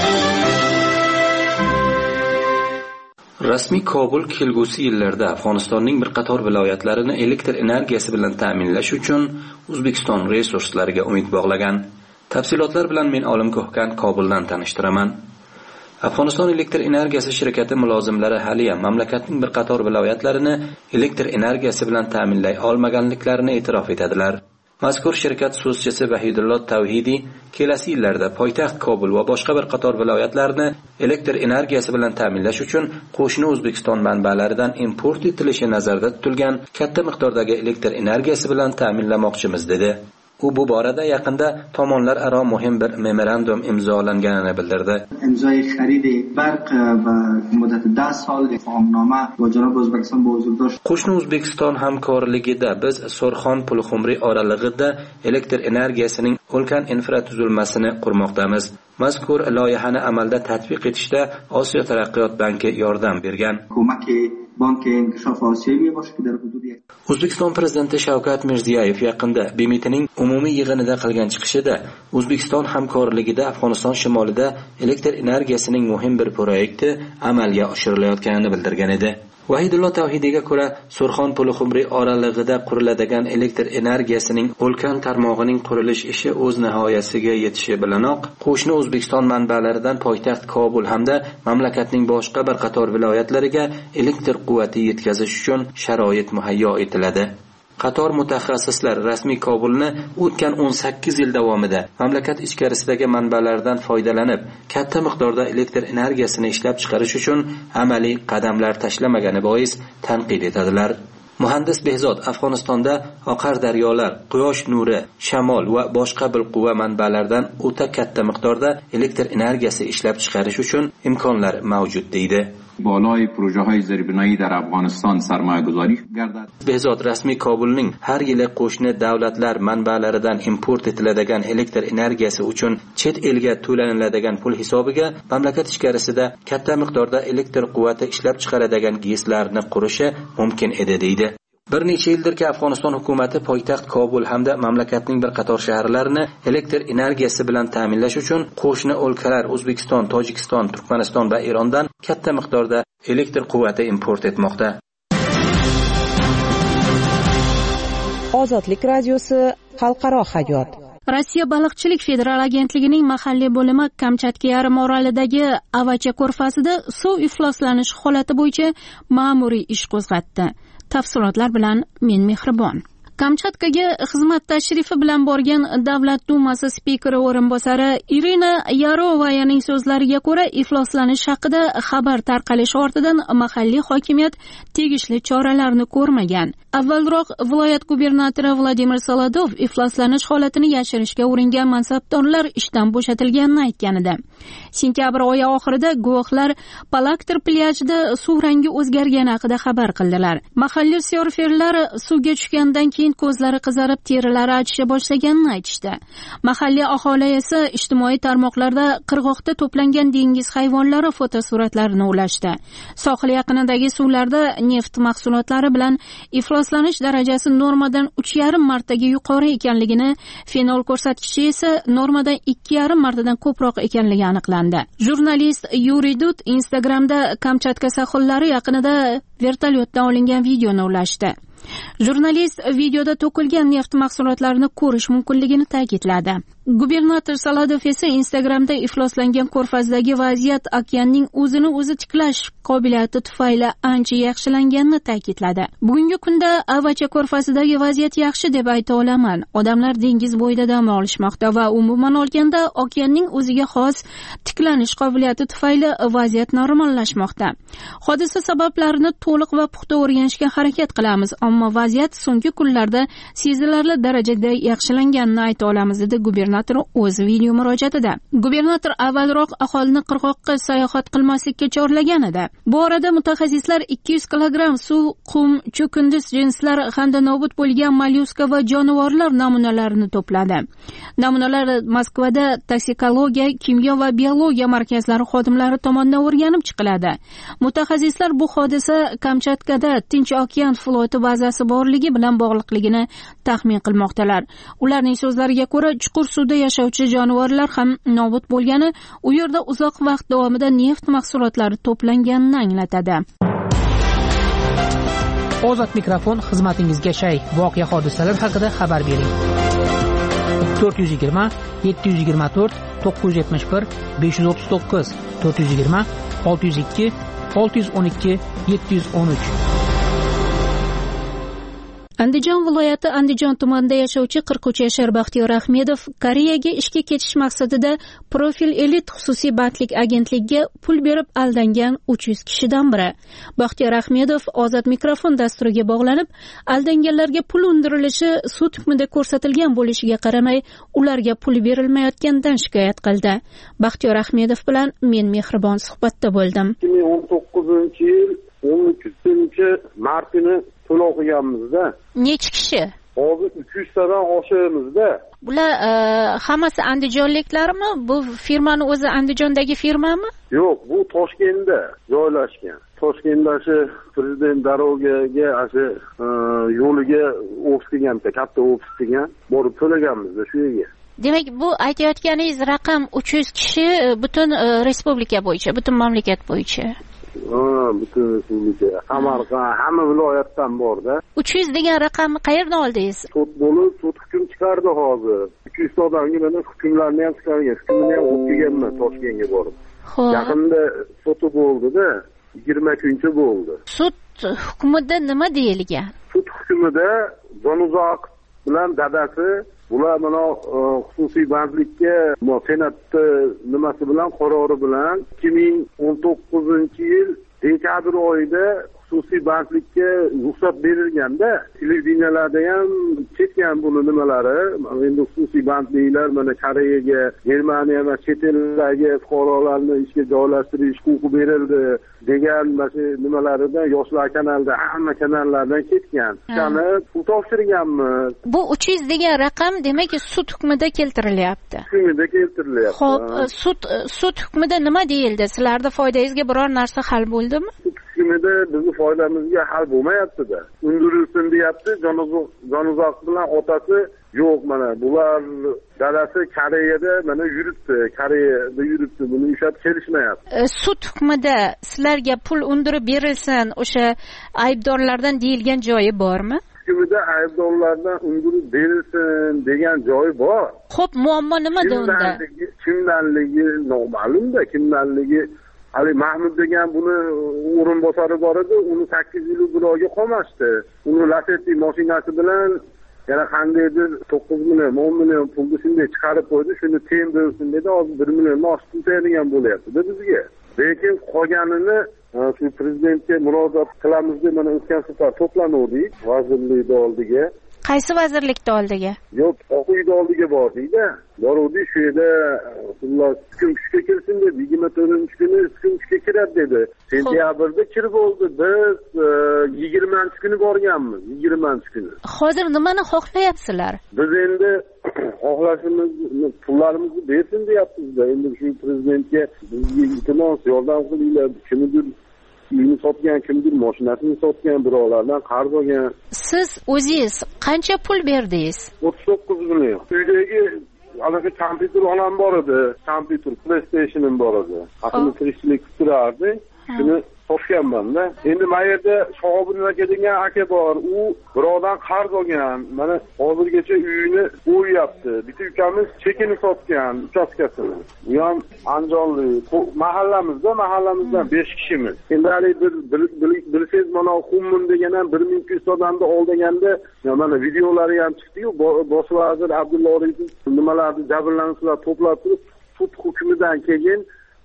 Rasmiy Kobul kelgusi yillarda Afg'onistonning bir qator viloyatlarini elektr energiyasi bilan ta'minlash uchun O'zbekiston resurslariga umid bog'lagan. Tafsilotlar bilan men Olim Ko'hkan Kobuldan tanishtiraman. Afg'oniston elektr energiyasi shirkati mulozimlari haliyam mamlakatning bir qator viloyatlarini elektr energiyasi bilan ta'minlay olmaganliklarini e'tirof etadilar. Mazkur shirkat so'zchisi Vahidulloh Tavhidiy kelasi yillarda poytaxt Kobul va boshqa bir qator viloyatlarni elektr energiyasi bilan ta'minlash uchun qo'shni O'zbekiston manbalaridan import etilishi nazarda tutilgan katta miqdordagi elektr energiyasi bilan ta'minlamoqchimiz dedi. u bu borada yaqinda tomonlararo muhim bir memorandum imzolanganini bildirdi. امضای خرید برق و مدت 10 سال فاهمنامه با جنوب o'zbekiston با حضور داشت. Qo'shni O'zbekiston hamkorligida biz So'rxon Pulxumri oralig'ida elektr energiyasining ulkan infratuzilmasini qurmoqdamiz. Mazkur loyihani amalda tatbiq etishda Osiyo taraqqiyot banki yordam bergan. O'zbekiston prezidenti Shavkat Mirziyoyev yaqinda BMTning umumiy yig'inida qilgan chiqishida O'zbekiston hamkorligida Afg'oniston shimolida elektr energiyasining muhim bir proyekti amalga oshirilayotganini bildirgan edi. Vahidullo Tavhidiyga ko'ra, So'rxon Pulxumri oralig'ida quriladigan elektr energiyasining ulkan tarmog'ining qurilish ishi o'z nihoyasiga yetishi bilanoq, qo'shni O'zbekiston manbalaridan poytaxt Kobul hamda mamlakatning boshqa bir qator viloyatlariga elektr quvvati yetkazish uchun sharoit muhayyo etiladi. Qator mutaxassislar rasmiy Kobulni o'tgan 18 yil davomida mamlakat ichkarisidagi manbalardan foydalanib, katta miqdorda elektr energiyasini ishlab chiqarish uchun amaliy qadamlar tashlamagani bois tanqid etadilar. Muhandis Behzod Afg'onistonda oqar daryolar, quyosh nuri, shamol va boshqa bilquva manbalaridan o'ta katta miqdorda elektr energiyasi ishlab chiqarish uchun imkonlar mavjud deydi. بالای پروژه‌های زیربنایی در افغانستان سرمایه‌گذاری گردد. Behzod rasmiy Kobulning har yili qo'shni davlatlar manbalaridan import etiladigan elektr energiyasi uchun chet elga to'laniladigan pul hisobiga mamlakat ichkarisida katta miqdorda elektr quvvati ishlab chiqaradigan GESlarni qurishi mumkin edi deydi. Bir necha yildirki Afg'oniston hukumati poytaxt Kobul hamda mamlakatning bir qator shaharlarini elektr energiyasi bilan ta'minlash uchun qo'shni o'lkalar O'zbekiston, Tojikiston, Turkmaniston va Erondan katta miqdorda elektr quvvati import etmoqda. Ozodlik radiosi xalqaro hayot. Rossiya baliqchilik federal agentligining mahalliy bo'limi Kamchatka yarim orolidagi Avacha ko'rfazida suv ifloslanishi holati bo'yicha ma'muriy ish qo'zg'atdi. Tafsilotlar bilan men Mehribon. Kamchatkaga xizmat tashrifi bilan borgan Davlat Dumasi spikeri o'rinbosari Irina Yarovayaning so'zlariga ko'ra, ifloslanish haqida xabar tarqalishi ortidan mahalliy hokimiyat tegishli choralarni ko'rmagan. Avvalroq viloyat gubernatori Vladimir Solodov ifloslanish holatini yashirishga uringan mansabdorlar ishdan bo'shatilganini aytgan edi. Sentyabr oyi oxirida guvohlar Palaktir plyajida suv rangi o'zgargani haqida xabar qildilar. Mahalliy surferlar suvga tushgandan keyin ko'zlari qizarib, terilari achisha boshlaganini aytishdi. Mahalliy aholi esa ijtimoiy tarmoqlarda qirg'oqda to'plangan dengiz hayvonlari fotosuratlarini ulashdi. Sohil yaqinidagi suvlarda neft mahsulotlari bilan ifloslanish darajasi normadan 3,5 martaga yuqori ekanligini, fenol ko'rsatkichi esa normadan 2,5 martadan ko'proq ekanligi aniqlandi. Jurnalist Yuriy Dud Instagramda Kamchatka sohillari yaqinida vertolyotdan olingan videoni ulashdi. Jurnalist videoda to'kilgan neft mahsulotlarini ko'rish mumkinligini ta'kidladi. Gubernator Solodov esa Instagramda ifloslangan ko'rfazdagi vaziyat okeanning o'zini o'zi tiklash qobiliyati tufayli ancha yaxshilanganini ta'kidladi. Bugungi kunda Avacha ko'rfazidagi vaziyat yaxshi deb ayta olaman. Odamlar dengiz bo'yida dam olishmoqda va umuman olganda okeanning o'ziga xos tiklanish qobiliyati tufayli vaziyat normallashmoqda. Hodisa sabablarini to'liq va puxta o'rganishga harakat qilamiz, ammo vaziyat so'nggi kunlarda sezilarli darajada yaxshilanganini ayta olamiz dedi gubernator o'z video murojaatida. Gubernator avvalroq aholini qirg'oqqa sayohat qilmaslikka chorlagan edi. Bu orada mutaxassislar 200 kilogramm suv, qum, cho'kindis jinslar hamda nobud bo'lgan mollyuska va jonivorlar namunalarini to'pladi. Namunalar Moskvada toksikologiya, kimyo va biologiya markazlari xodimlari tomonidan o'rganib chiqiladi. Mutaxassislar bu hodisa Kamchatkada Tinch okean floti bazasi borligi bilan bog'liqligini taxmin qilmoqdalar. Ularning so'zlariga ko'ra, chuqur suvda yashovchi jonivorlar ham nobud bo'lgani, u yerda uzoq vaqt davomida neft mahsulotlari to'planganini anglatadi. Ozod mikrofon xizmatingizga shay. Voqea hodisalar haqida xabar bering. 420 724 971 539 420 602 612 713. Andijon viloyati Andijon tumanida yashovchi 43 yashar Baxtiyor Ahmedov Koreyaga ishga ketish maqsadida Profil Elit xususiy bandlik agentligiga pul berib aldangan 300 kishidan biri. Baxtiyor Ahmedov Ozod mikrofon dasturiga bog'lanib, aldanganlarga pul undirilishi sud hukmida ko'rsatilgan bo'lishiga qaramay, ularga pul berilmayotganidan shikoyat qildi. Baxtiyor Ahmedov bilan men mehribon suhbatda bo'ldim. 2019-yil 13-martini to'lov qilganmizda. Necha kishi? Hozir 300 tadan oshimizda. Bular hammasi andijonliklarmi? Bu firmani o'zi Andijondagi firmami? Yo'q, bu Toshkentda joylashgan. Toshkentda shu prezident darogaga, shu yo'liga ofis degan, katta ofis degan, borib to'laganmiz shu yerga. Demak, bu aytayotganingiz raqam 300 kishi butun respublika bo'yicha, butun mamlakat bo'yicha. Butun respublika, hamma viloyatdan borda. 300 degan raqamni qayerdan oldingiz? Sud bo'lib, sud hukm chiqardi hozir. 200 odamga mana hukmlarni ham chiqargan, hukmni ham olib kelganman Toshkentga borib. Yaqinda soti bo'ldi-da, 20 kuncha bo'ldi. Sud hukmida nima deyilgan? Sud hukmida Jonuzoq bilan dadasi bular mana xususiy bandlikka senatda nimasi bilan qarori bilan 2019-yil dekabr oyida xususiy bandlikka ruxsat berilganda televideniyalarda ham ketgan buni nimalari. Endi xususiy bandliklar mana Koreyaga, Germaniya va chet eldagi fuqarolarni ishga joylashtirish huquqi berildi degan mana nimalarida Yoshlar kanalida, hamma kanallardan ketgan. Shuni pul topshirganmiz. Bu 300 degan raqam demak sud hukmida keltirilyapti. Hukmida keltirilyapti. Xo'p, sud hukmida nima deyildi? Sizlarda foydangizga biror narsa hal bo'ldimi? Hukmida bizni foydamizga hal bo'lmayapti-da. Undirilsin deyapti. Jonuzoq bilan otasi yo'q, mana bular dadasi Koreyada mana yuribdi. Buni ushlab kelishmayapti. Sud hukmida sizlarga pul undirib berilsin, o'sha aybdorlardan deyilgan joyi bormi? Hukmida aybdorlardan undirib berilsin degan joyi bor. Xo'p, muammo nimada unda? Kimdanligi noma'lum-da, kimdanligi Ali Mahmud degan buni o'rinbosari bor edi, uni 8 yil birovga qolmashdi. Uni Lacetti mashinasi bilan yana qandaydir 9 million, 10 million pulni shunday chiqarib qo'ydi, shuni teng bo'lsin dedi, hozir 1 millionni oshib ketadigan bo'lyapti bizga. Lekin qolganini shu prezidentga murojaat qilamiz deb mana o'tgan safar to'planuvdik vazirlikning oldiga. Qaysi vazirlikning oldiga? Yo'q, Oq uyning oldiga bordik-da. Boruvdik, shu yerda xullas hukm kuchga kirsin deb 24-kuni hukm kuchga kiradi dedi. Sentyabrda kirib oldi. Biz 20-kuni borganmiz, 20-kuni. Hozir nimani xohlayapsizlar? Biz endi xohlashimiz pullarimizni bersin deyapmiz-da. Endi shu prezidentga bizga iltimos yordam qilinglar, kimdir uyini sotgan, kimdir mashinasini sotgan, birovlardan qarz olgan. Siz o'zingiz qancha pul berdingiz? 39 million. Uydagi anaqa kompyuter onam bor edi, kompyuter PlayStation'im bor edi. Asli tirikchilik qilib turardi. Shuni sotganman-da. Endi bu yerda Shog'obin aka degan aka bor. U birovdan qarz olgan. Mana hozirgacha uyini o'yapti. Bitta ukamiz chekini sotgan, uchastkasini. Bu ham Andijonlik. Mahallamizdan 5 kishimiz. Endi hali bilsangiz mana Xummun degan ham 1200 odamni oldaganda mana videolari ham chiqdi-yu, bosh vazir Abdulla Oripov nimalarni jabrlanuvchilar to'plab turib sud hukmidan keyin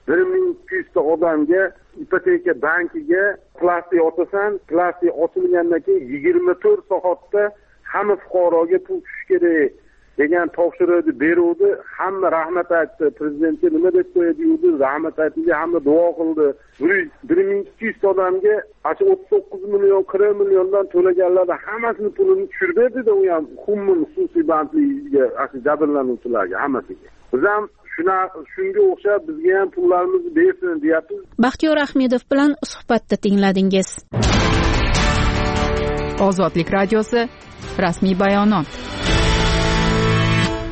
1200 ta odamga ipoteka bankiga plastik otasan, plastik ochilgandan keyin 24 soatda hamma fuqaroga pul tushishi kerak degan topshiriqni beruvdi. Hamma rahmat aytdi, prezidentga nima deb qo'ydi, rahmat aytdi, hamma duo qildi. 1200 odamga 39 million, 40 milliondan to'laganlarni hammasini pulini tushirib berdi-da, u ham Xummun xususiy bandligiga, jabrlanuvchilarga hammasiga. Biz ham shunga o'xshab bizga ham pullarimizni bersin deyapmiz. Baxtiyor Ahmedov bilan suhbatda tingladingiz. Ozodlik radiosi rasmiy bayonot.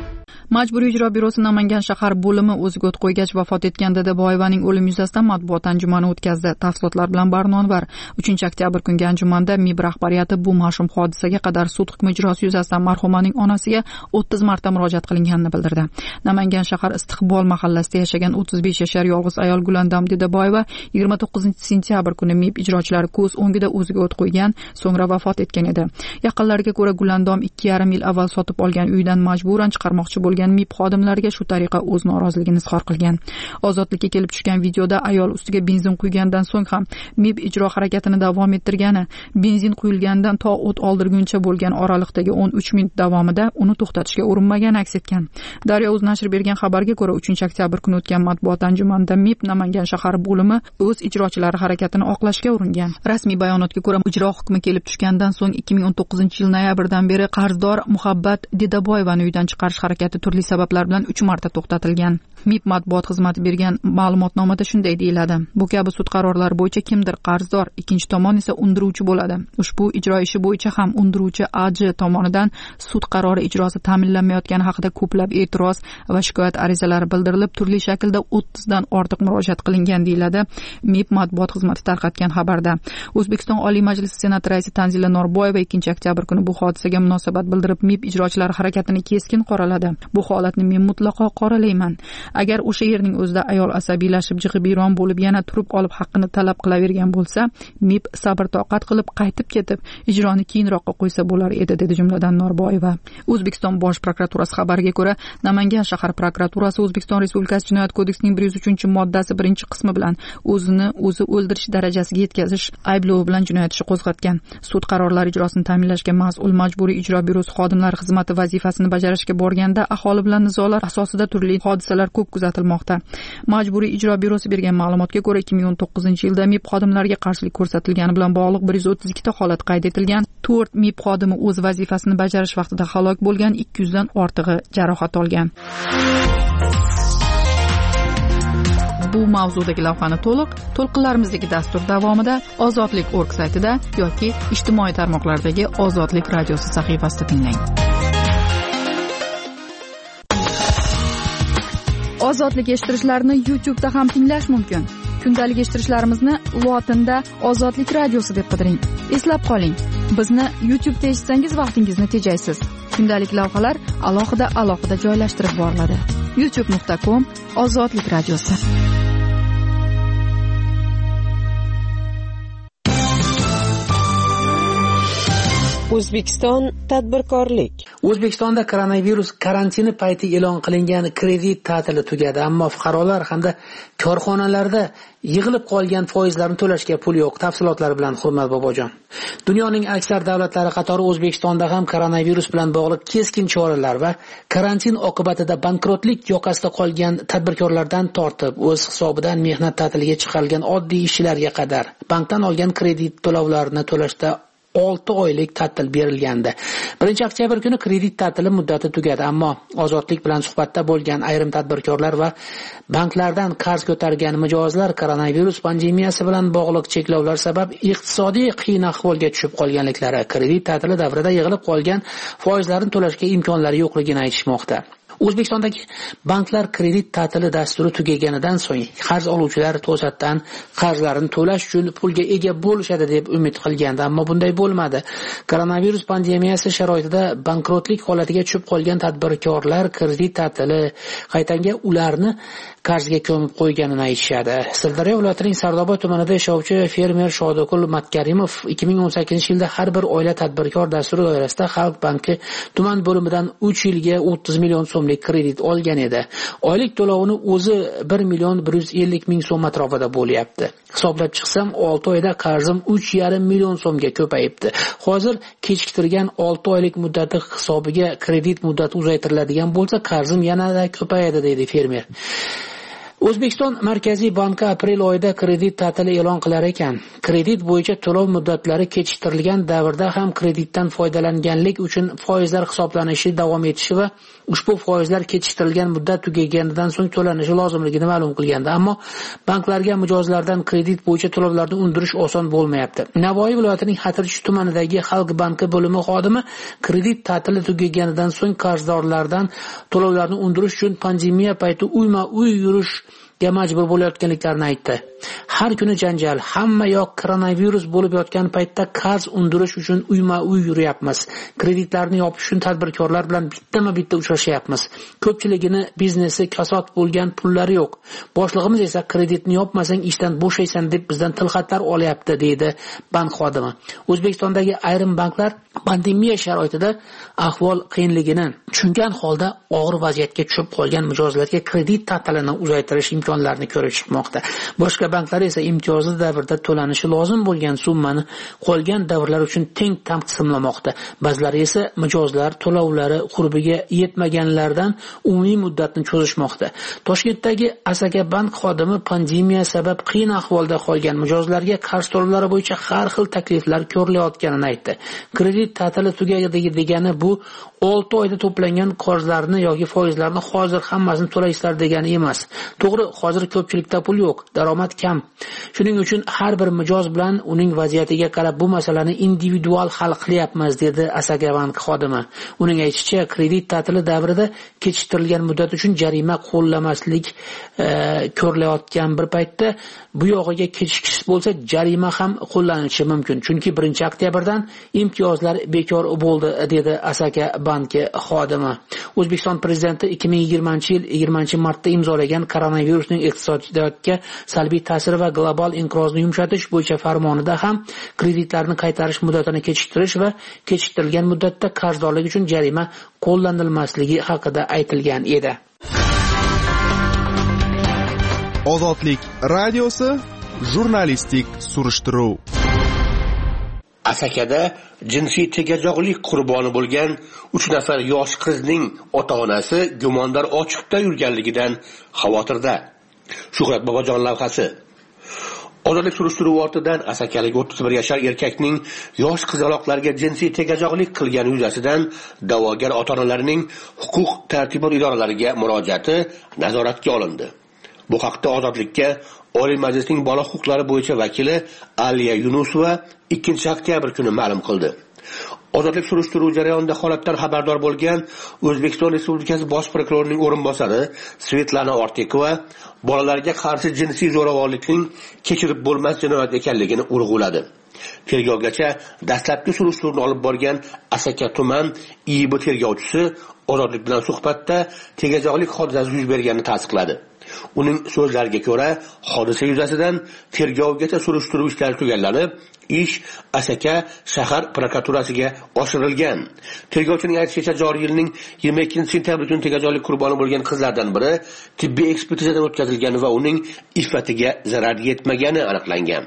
Majburiy ijro byurosi Namangan shahar bo'limi o'ziga o't qo'ygach vafot etgan Dadaboyevaning o'limi yuzasidan matbuot anjumani o'tkazdi. Tafsilotlar bilan Barnonvar. 3-oktyabr kungi anjumanda MIB rahbariyati bu mash'um hodisaga qadar sud hukmi ijrosi yuzasidan marhumaning onasiga 30 marta murojaat qilinganini bildirdi. Namangan shahar Istiqbol mahallasida yashagan 35 yashar yolg'iz ayol Gulandam Dadaboyeva 29-sentyabr kuni MIB ijrochilari ko'z o'ngida o'ziga o't qo'ygan, so'ngra vafot etgan edi. Yaqinlariga ko'ra Gulandom 2,5 yil avval sotib olgan uydan majburan chiqarmoqchi bo'lgan MIB xodimlariga shu tariqa o'z noroziligini izhor qilgan. Ozodlikka kelib tushgan videoda ayol ustiga benzin quygandan so'ng ham MIB ijro harakatini davom ettirgani, benzin quyilgandan to o't oldirguncha bo'lgan oraliqdagi 13 minut davomida uni to'xtatishga urinmagani aks etgan. Daryo.uz nashri bergan xabarga ko'ra 3-oktyabr kuni o'tgan matbuot anjumanida MIB Namangan shahar bo'limi o'z ijrochilari harakatini oqlashga uringan. Rasmiy bayonotga ko'ra ijro hukmi kelib tushgandan so'ng 2019-yil noyabrdan beri qarzdor Muhabbat Dedaboyevani uydan chiqarish harakati turli sabablar bilan 3 marta to'xtatilgan. MIB matbuot xizmati bergan ma'lumotnomada shunday deyiladi: bu kabi sud qarorlari bo'yicha kimdir qarzdor, ikkinchi tomon esa undiruvchi bo'ladi. Ushbu ijro ishi bo'yicha ham undiruvchi AJ tomonidan sud qarori ijrosi ta'minlanmayotgani haqida ko'plab e'tiroz va shikoyat arizalari bildirilib, turli shaklda 30 dan ortiq murojaat qilingan deyiladi MIB matbuot xizmati tarqatgan xabarda. O'zbekiston Oliy Majlisi Senat raisi Tanzila Norboyeva 2-oktyabr kuni bu hodisaga munosabat bildirib, MIB ijrochilari harakatini keskin qoraladi. Bu holatni men mutlaqo qoralayman. Agar o'sha yerning o'zida ayol asabiylashib, jig'ibiyron bo'lib, yana turib olib haqqini talab qilavergan bo'lsa, MIB sabr toqat qilib qaytib ketib, ijroni keyinroqqa qo'ysa bo'lar edi, dedi jumladan Norboyeva. O'zbekiston Bosh prokuraturasi xabariga ko'ra, Namangan shahar prokuraturasi O'zbekiston Respublikasi Jinoyat kodeksining 103-moddasi 1-qismi bilan o'zini o'zi o'ldirish darajasiga yetkazish ayblovi bilan jinoyat ishi qo'zg'atgan. Sud qarorlari ijrosini ta'minlashga mas'ul Majburiy ijro byurosi xodimlari xizmati vazifasini bajarishga borganda aholi bilan nizolar asosida turli hodisalar ko'p kuzatilmoqda. Majburiy ijro byurosi bergan ma'lumotga ko'ra 2019-yilda MIB xodimlariga qarshilik ko'rsatilgani bilan bog'liq 132 ta holat qayd etilgan. 4 MIB xodimi o'z vazifasini bajarish vaqtida halok bo'lgan, 200 dan ortig'i jarohat olgan. Bu mavzudagi lavhani to'lqinlarimizdagi dastur davomida ozodlik.org saytida yoki ijtimoiy tarmoqlardagi Ozodlik radiosi sahifasida tinglang. Ozodlik eshittirishlarni YouTube'da ham tinglash mumkin. Kundalik eshittirishlarimizni lotinda Ozodlik radiosi deb qidiring. Eslab qoling, bizni YouTube'da eshitsangiz vaqtingizni tejaysiz. Kundalik lavhalar alohida joylashtirib boriladi. youtube.com Ozodlik radiosi. O'zbekiston tadbirkorlik. O'zbekistonda koronavirus karantini payti e'lon qilingan kredit ta'tili tugadi, ammo fuqarolar hamda korxonalarda yig'ilib qolgan foizlarni to'lashga pul yo'q. Tafsilotlar bilan Hurmat Bobojon. Dunyoning aksar davlatlari qatori O'zbekistonda ham koronavirus bilan bog'liq keskin choralar va karantin oqibatida bankrotlik yoqasida qolgan tadbirkorlardan tortib, o'z hisobidan mehnat ta'tiliga chiqarilgan oddiy ishchilarga qadar bankdan olgan kredit to'lovlarini to'lashda 6 oylik ta'til berilgandi. 1-oktyabr kuni kredit ta'tili muddati tugadi, ammo Ozodlik bilan suhbatda bo'lgan ayrim tadbirkorlar va banklardan qarz ko'targan mijozlar koronavirus pandemiyasi bilan bog'liq cheklovlar sabab iqtisodiy qiyin ahvolga tushib qolganliklari, kredit ta'tili davrida yig'ilib qolgan foizlarni to'lashga imkonlari yo'qligini aytishmoqda. O'zbekistondagi banklar kredit ta'tili dasturi tugaganidan so'ng qarz oluvchilar to'satdan qarzlarini to'lash uchun pulga ega bo'lishadi deb umid qilgandi, ammo bunday bo'lmadi. Koronavirus pandemiyasi sharoitida bankrotlik holatiga tushib qolgan tadbirkorlar kredit ta'tili qaytanga ularni qarzga ko'mib qo'yganini aytishadi. Sirdaryo viloyatining Sardoba tumanida yashovchi fermer Shodokul Matkarimov 2018-yilda har bir oila tadbirkor dasturi doirasida Xalq banki tuman bo'limidan 3 yilga 30 million so'mlik kredit olgan edi. Oylik to'lovini o'zi 1,150,000 so'm atrofida bo'lyapti. Hisoblab chiqsam 6 oyda qarzim 3,5 million so'mga ko'payibdi. Hozir kechiktirgan 6 oylik muddati hisobiga kredit muddati uzaytiriladigan bo'lsa, qarzim yanada ko'payadi, deydi fermer. O'zbekiston Markaziy banki aprel oyida kredit ta'tili e'lon qilar ekan. Kredit bo'yicha to'lov muddatlari kechiktirilgan davrda ham kreditdan foydalanganlik uchun foizlar hisoblanishi davom etishi va ushbu foizlar kechiktirilgan muddat tugaganidan so'ng to'lanishi lozimligini ma'lum qilgandi. Ammo banklarga mijozlardan kredit bo'yicha to'lovlarni undirish oson bo'lmayapti. Navoiy viloyatining Xatirchi tumanidagi Xalq banki bo'limi xodimi kredit ta'tili tugaganidan so'ng qarzdorlardan to'lovlarni undirish uchun pandemiya payti uyma-uy yurishga majbur bo'layotganliklarini aytdi. Har kuni janjal, hamma yoq koronavirus bo'lib yotgan paytda qarz undirish uchun uyma-uy yuryapmiz. Kreditlarni yopish uchun tadbirkorlar bilan bittama-bitta uchrashyapmiz. Ko'pchiligini biznesi kasod bo'lgan pullari yo'q. Boshlig'imiz esa kreditni yopmasang ishdan bo'shaysan deb bizdan tilxatlar olyapti, deydi bank xodimi. O'zbekistondagi ayrim banklar pandemiya sharoitida ahvol qiyinligini tushungan holda og'ir vaziyatga tushib qolgan mijozlarga kredit ta'tilini uzaytirish imkonlarini ko'rib chiqmoqda. Boshqa banklar esa imtiyozli davrda to'lanishi lozim bo'lgan summani qolgan davrlar uchun teng taqsimlamoqda. Ba'zilari esa mijozlar to'lovlari qurbiga yetmaganlardan umumiy muddatni cho'zishmoqda. Toshkentdagi Asaka bank xodimi pandemiya sabab qiyin ahvolda qolgan mijozlarga qarz to'lovlari bo'yicha har xil takliflar ko'rilayotganini aytdi. Kredit ta'tili tugadi degani bu 6 oyda to'plangan qarzlarni yoki foizlarni hozir hammasini to'laysizlar degani emas. To'g'ri, hozir ko'pchilikda pul yo'q, daromad kam. Shuning uchun har bir mijoz bilan uning vaziyatiga qarab bu masalani individual hal qilyapmiz, dedi Asaka bank xodimi. Uning aytishicha, kredit ta'tili davrida kechiktirilgan muddat uchun jarima qo'llamaslik ko'rilayotgan bir paytda bu yog'iga kechikish bo'lsa jarima ham qo'llanishi mumkin. Chunki 1-oktyabrdan imtiyozlar bekor bo'ldi, dedi Asaka banki xodimi. O'zbekiston prezidenti 2020-yil 20-martda imzolagan koronavirusning iqtisodiyotga salbiy ta'siri va global inqirozni yumshatish bo'yicha farmonida ham kreditlarni qaytarish muddatini kechiktirish va kechiktirilgan muddatda qarzdorlik uchun jarima qo'llanilmasligi haqida aytilgan edi. Ozodlik radiosi jurnalistik surishtiruv. Asakada jinsiy tegajog'lik qurboni bo'lgan 3 nafar yosh qizning ota-onasi gumondor ochiqda yurganligidan xavotirda. Shuhrat Bobojon lavhasi. Ozodlik surishtiruvi ortidan asakalik 31 yashar erkakning yosh qizaloqlarga jinsiy tegajog'lik qilgani yuzasidan da'vogar ota-onalarining huquq tartibot idoralariga murojaati nazoratga olindi. Bu haqda Ozodlikka Oliy Majlisning bola huquqlari bo'yicha vakili Aliya Yunusova 2-oktyabr kuni ma'lum qildi. Ozodlik surishtiruv jarayonida holatdan xabardor bo'lgan O'zbekiston Respublikasi Bosh prokurorining o'rinbosari Svetlana Ortikova bolalarga qarshi jinsiy zo'ravonlikning kechirib bo'lmas jinoyat ekanligini urg'uladi. Tergovgacha dastlabki surishtiruvni olib borgan Asaka tuman IIB tergovchisi Ozodlik bilan suhbatda tegajog'lik hodisasi yuz berganini tasdiqladi. Uning so'zlariga ko'ra, hodisa yuzasidan tergovgacha surishtiruv ishlari tugallanib, ish Asaka shahar prokuraturasiga oshirilgan. Tergovchining aytishicha, joriy yilning 22-sentyabr kuni tegajog'lik qurboni bo'lgan qizlardan biri tibbiy ekspertizadan o'tkazilgan va uning iffatiga zarar yetmagani aniqlangan.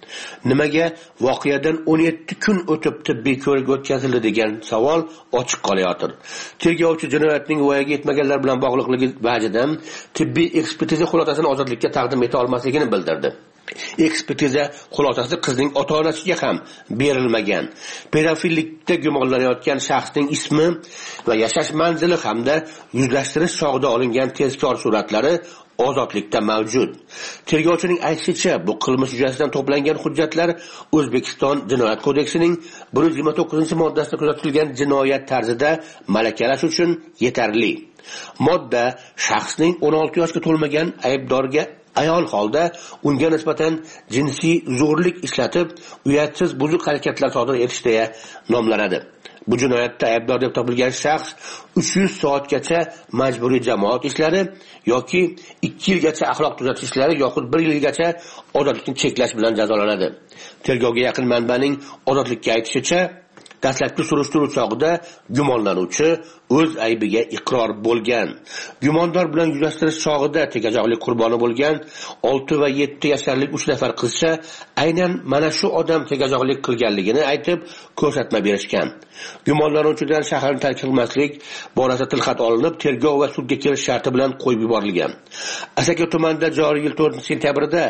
Nimaga voqeadan 17 kun o'tib tibbiy ko'rik o'tkazildi degan savol ochiq qolayotir. Tergovchi jinoyatning voyaga yetmaganlar bilan bog'liqligi vajidan tibbiy ekspertiza xulosasini Ozodlikka taqdim eta olmasligini bildirdi. Ekspertiza xulosasi qizning ota-onasiga ham berilmagan. Pedofillikda gumonlanayotgan shaxsning ismi va yashash manzili hamda yuzlashtirish chog'ida olingan tezkor suratlari Ozodlikda mavjud. Tergovchining aytishicha, bu qilmish yuzasidan to'plangan hujjatlar O'zbekiston Jinoyat kodeksining 129-moddasida kuzatilgan jinoyat tarzida malakalash uchun yetarli. Modda shaxsning 16 yoshga to'lmagan aybdorga ayol holda unga nisbatan jinsiy zo'rlik ishlatib, uyatsiz buzuq harakatlar sodir etish deya nomlanadi. Bu jinoyatda aybdor deb topilgan shaxs 300 soatgacha majburiy jamoat ishlari yoki 2 yilgacha axloq tuzatish ishlari yoki 1 yilgacha ozodlikni cheklash bilan jazolanadi. Tergovga yaqin manbaning Ozodlikka aytishicha, Dastlabki surishtiruv chog'ida gumonlanuvchi o'z aybiga iqror bo'lgan. Gumondor bilan yuzlashtirish chog'ida tegajog'lik qurboni bo'lgan 6 va 7 yoshlarlik 3 nafar qizcha aynan mana shu odam tegajog'lik qilganligini aytib ko'rsatma berishgan. Gumonlanuvchidan shaharni tark qilmaslik borasida tilxat olinib, tergov va sudga kelish sharti bilan qo'yib yuborilgan. Asaka tumanida joriy yil 4-sentyabrda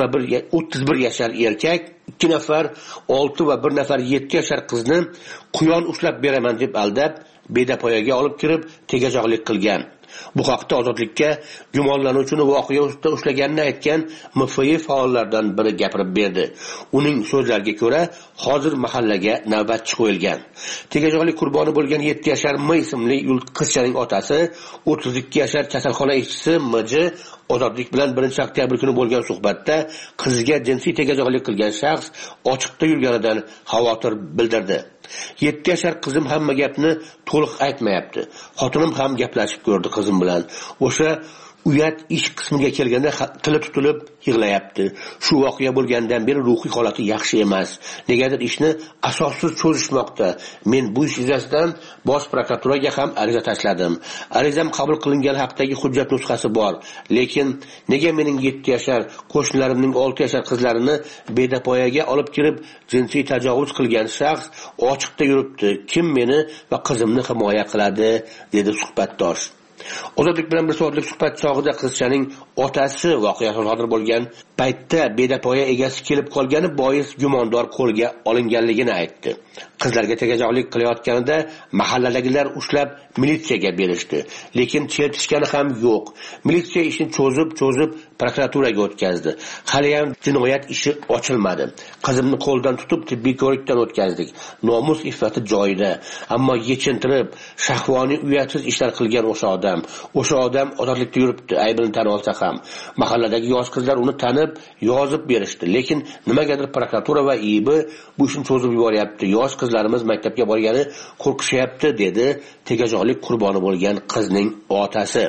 31 yoshar erkak, 2 nafar 6 va 1 nafar 7 yoshar qizni quyon ushlab beraman deb aldab, bedapoyaga olib kirib tegajog'lik qilgan. Bu haqda Ozodlikka gumonlanuvchini voqea ustida ushlaganini aytgan MFI faollardan biri gapirib berdi. Uning so'zlariga ko'ra, hozir mahallaga navbatchi qo'yilgan. Tegajog'lik qurboni bo'lgan 7 yoshar M ismli qizchaning otasi, 32 yoshar kasalxona ishchisi MJ Ozodlik bilan 1-oktyabr kuni bo'lgan suhbatda qiziga jinsiy tegajog'lik qilgan shaxs ochiqda yurganidan xavotir bildirdi. 7 yoshar qizim hamma gapni to'liq aytmayapti. Xotinim ham gaplashib ko'rdi qizim bilan. O'sha uyat ish qismiga kelganda tili tutilib yig'layapti. Shu voqea bo'lgandan beri ruhiy holati yaxshi emas. Negadir ishni asossiz cho'zishmoqda. Men bu ish yuzasidan Bosh prokuraturaga ham ariza tashladim. Arizam qabul qilingani haqidagi hujjat nusxasi bor. Lekin nega mening 7 yoshar qo'shnilarimning 6 yoshar qizlarini bedapoyaga olib kirib jinsiy tajovuz qilgan shaxs ochiqda yuribdi? Kim meni va qizimni himoya qiladi? Dedi suhbatdosh. Ozodlik bilan bir soatlik suhbat chog'ida qizchaning otasi voqea sodir bo'lgan paytda bedapoya egasi kelib qolgani bois gumondor qo'lga olinganligini aytdi. Qizlarga tegajog'lik qilayotganida mahalladagilar ushlab militsiyaga berishdi, lekin chertishgani ham yo'q. Militsiya ishni cho'zib prokuraturaga o'tkazdi. Hali ham jinoyat ishi ochilmadi. Qizimni qo'ldan tutib tibbiy ko'rikdan o'tkazdik. Nomus iffati joyida, ammo yechintirib, shahvoniy uyatsiz ishlar qilgan o'sha odam ozodlikda yuribdi, aybini tan olsa ham. Mahalladagi yosh qizlar uni tanib, yozib berishdi, lekin nimagadir prokuratura va IIB bu ishni cho'zib yuboryapti. Yosh qizlarimiz maktabga borgani qo'rqishyapti, dedi tegajog'lik qurboni bo'lgan qizning otasi.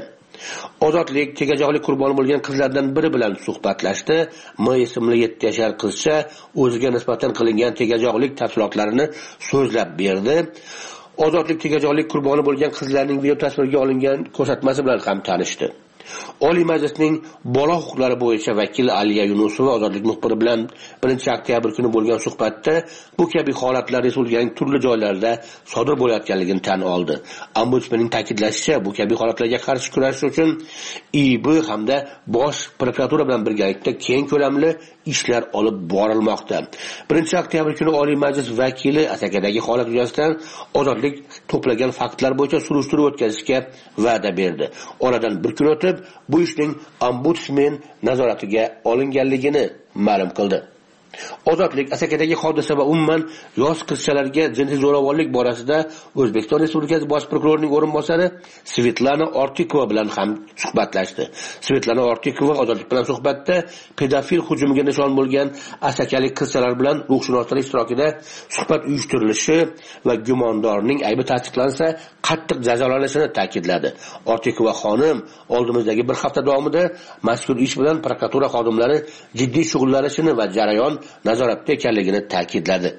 Ozodlik tegajog'lik qurboni bo'lgan qizlardan biri bilan suhbatlashdi. M ismli 7 yoshar qizcha o'ziga nisbatan qilingan tegajog'lik tafsilotlarini so'zlab berdi. Ozodlik tegajog'lik qurboni bo'lgan qizlarning video tasvirga olingan ko'rsatmasi bilan ham tanishdi. Oliy Majlisning bola huquqlari bo'yicha vakili Aliya Yunusova Ozodlik muxbiri bilan 1-oktyabr kuni bo'lgan suhbatda bu kabi holatlar respublikaning turli joylarida sodir bo'layotganligini tan oldi. Ombudsmanning ta'kidlashicha, bu kabi holatlarga qarshi kurashish uchun IIB hamda Bosh prokuratura bilan birgalikda keng ko'lamli ishlar olib borilmoqda. 1-oktyabr kuni Oliy Majlis vakili Asakadagi holat yuzasidan Ozodlik to'plagan faktlar bo'yicha surishtiruv o'tkazishga va'da berdi. Oradan bir kun o'tib, bu ishning ombudsman nazoratiga olinganligini ma'lum qildi. Ozodlik Asakadagi hodisa va umuman yosh qizchalarga jinsiy zo'ravonlik borasida O'zbekiston Respublikasi Bosh prokurorining o'rinbosari Svetlana Ortikova bilan ham suhbatlashdi. Svetlana Ortikova Ozodlik bilan suhbatda pedofil hujumiga nishon bo'lgan asakalik qizchalar bilan ruhshunoslar ishtirokida suhbat uyushtirilishi va gumondorning aybi tasdiqlansa qattiq jazolanishini ta'kidladi. Ortikova xonim oldimizdagi bir hafta davomida mazkur ish bilan prokuratura xodimlari jiddiy shug'ullanishini va jarayon nazoratda ekanligini ta'kidladi.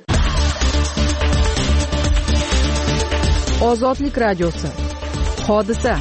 Ozodlik radiosi. Hodisa.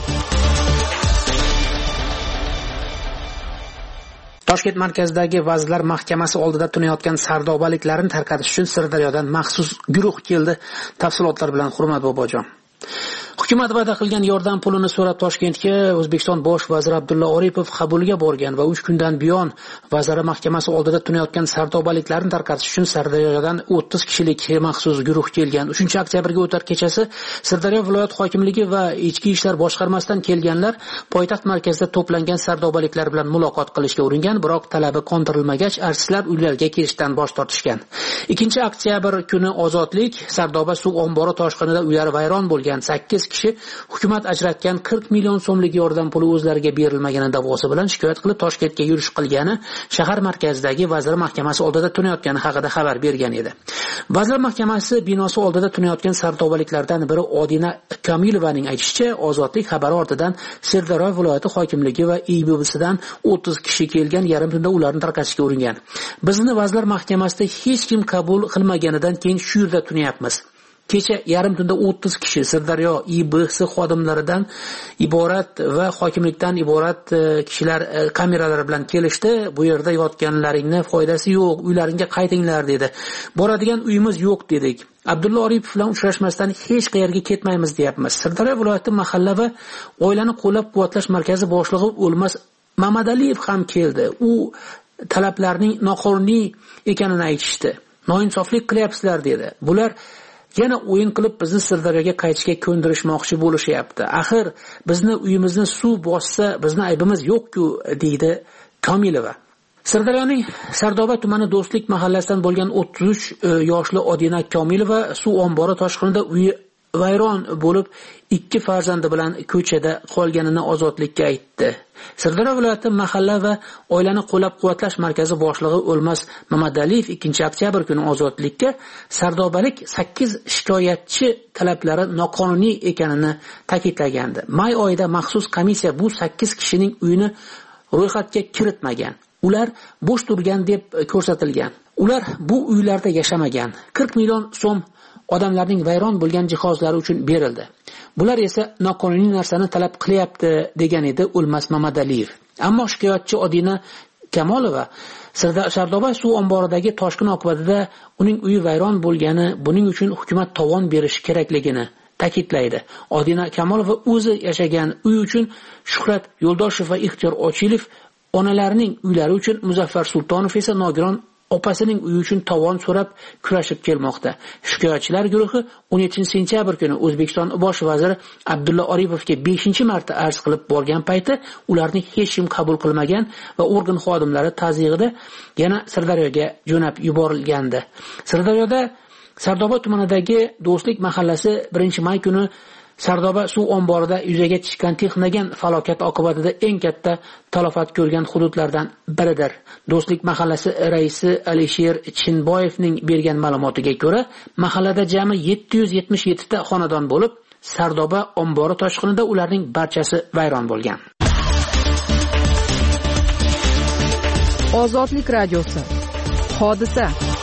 Toshkent markazidagi Vazirlar Mahkamasi oldida tunayotgan sardobaliklarni tarqatish uchun Sirdaryodan maxsus guruh keldi. Tafsilotlar bilan Hurmat Bobojon. Hukumat va'da qilgan yordam pulini so'rab Toshkentga O'zbekiston bosh vaziri Abdulla Oripov qabulga borgan va 3 kundan buyon Vazirlar Mahkamasi oldida tunayotgan sardobaliklarni tarqatish uchun Sirdaryodan 30 kishilik maxsus guruh kelgan. 3-oktyabrga o'tar kechasi Sirdaryo viloyat hokimligi va Ichki ishlar boshqarmasidan kelganlar poytaxt markazida to'plangan sardobaliklar bilan muloqot qilishga uringan, biroq talabi qondirilmagach, artistlar uylariga kelishdan bosh tortishgan. 2-oktyabr kuni Ozodlik Sardoba suv ombori toshqinida uylari vayron bo'lgan 8 kishi hukumat ajratgan 40 million so'mlik yordam puli o'zlariga berilmagani da'vosi bilan shikoyat qilib Toshkentga yurish qilgani shahar markazidagi Vazirlar Mahkamasi oldida tunayotgani haqida xabar bergan edi. Vazirlar Mahkamasi binosi oldida tunayotgan sardobaliklardan biri Odina Kamilovaning aytishicha, Ozodlik xabari ortidan Sirdaryo viloyati hokimligi va IIBsidan 30 kishi kelgan, yarim tunda ularni tarqatishga uringan. Bizni Vazirlar Mahkamasida hech kim qabul qilmaganidan keyin shu yerda tunayapmiz. kecha yarim tunda 30 kishi Sirdaryo IBX xodimlaridan iborat va hokimlikdan iborat kishilar kameralar bilan kelishdi. Bu yerda yotganlaringni foydasi yo'q, uylaringga qaytinglar dedi. Boradigan uyimiz yo'q dedik. Abdulla Oripov bilan uchrashmasdan hech qayerga ketmaymiz deyapmiz. Sirdaryo viloyati mahalla va oilani qo'llab-quvvatlash markazi boshlig'i O'lmas Mamadaliyev ham keldi. U talablarning noqonuniy ekanini aytishdi. Noinsoflik qilyapsizlar dedi. Bular yana o'yin qilib bizni Sirdaryoga qaytishga ko'ndirishmoqchi bo'lishyapti. Axir bizni uyimizni suv bossa, bizni aybimiz yo'q-ku, deydi Komilova. Sirdaryoning Sardoba tumani Do'stlik mahallasidan bo'lgan 33 yoshli Odina Komilova suv ombori toshqinida uyi vayron bo'lib 2 farzandi bilan ko'chada qolganini Ozodlikka aytdi. Sirdaryo viloyati mahalla va oilani qo'llab-quvvatlash markazi boshlig'i O'lmas Mamadaliyev 2-oktyabr kuni Ozodlikka sardobalik 8 shikoyatchi talablari noqonuniy ekanini ta'kidlagandi. May oyida maxsus komissiya bu 8 kishining uyini ro'yxatga kiritmagan. Ular bo'sh turgan deb ko'rsatilgan. Ular bu uylarda yashamagan. 40 million so'm odamlarning vayron bo'lgan jihozlari uchun berildi. Bular esa noqonuniy narsani talab qilyapti, degan edi O'lmas Mamadaliyev. Ammo shikoyatchi Odina Kamolova Sardoba suv omboridagi toshqin oqibatida uning uyi vayron bo'lgani, buning uchun hukumat tovon berishi kerakligini ta'kidlaydi. Odina Kamolova o'zi yashagan uy uchun Shuhrat Yo'ldoshev va Ixtiyor Ochilov, onalarining uylari uchun Muzaffar Sultonov esa Nogiron opasining uyi uchun tovon so'rab kurashib kelmoqda. Shikoyatchilar guruhi 17-sentyabr kuni O'zbekiston bosh vaziri Abdulla Oripovga 5-marta arz qilib borgan payti ularni hech kim qabul qilmagan va organ xodimlari tazyiqida yana Sirdaryoga jo'nab yuborilgandi. Sirdaryoda Sardoba tumanidagi Do'stlik mahallasi 1-may kuni Sardoba suv omborida yuzaga chiqqan texnogen falokat oqibatida eng katta talafot ko'rgan hududlardan biridir. Do'stlik mahallasi raisi Alisher Chinboyevning bergan ma'lumotiga ko'ra, mahallada jami 777 ta xonadon bo'lib, Sardoba ombori toshqinida ularning barchasi vayron bo'lgan. Ozodlik radiosi. Hodisa.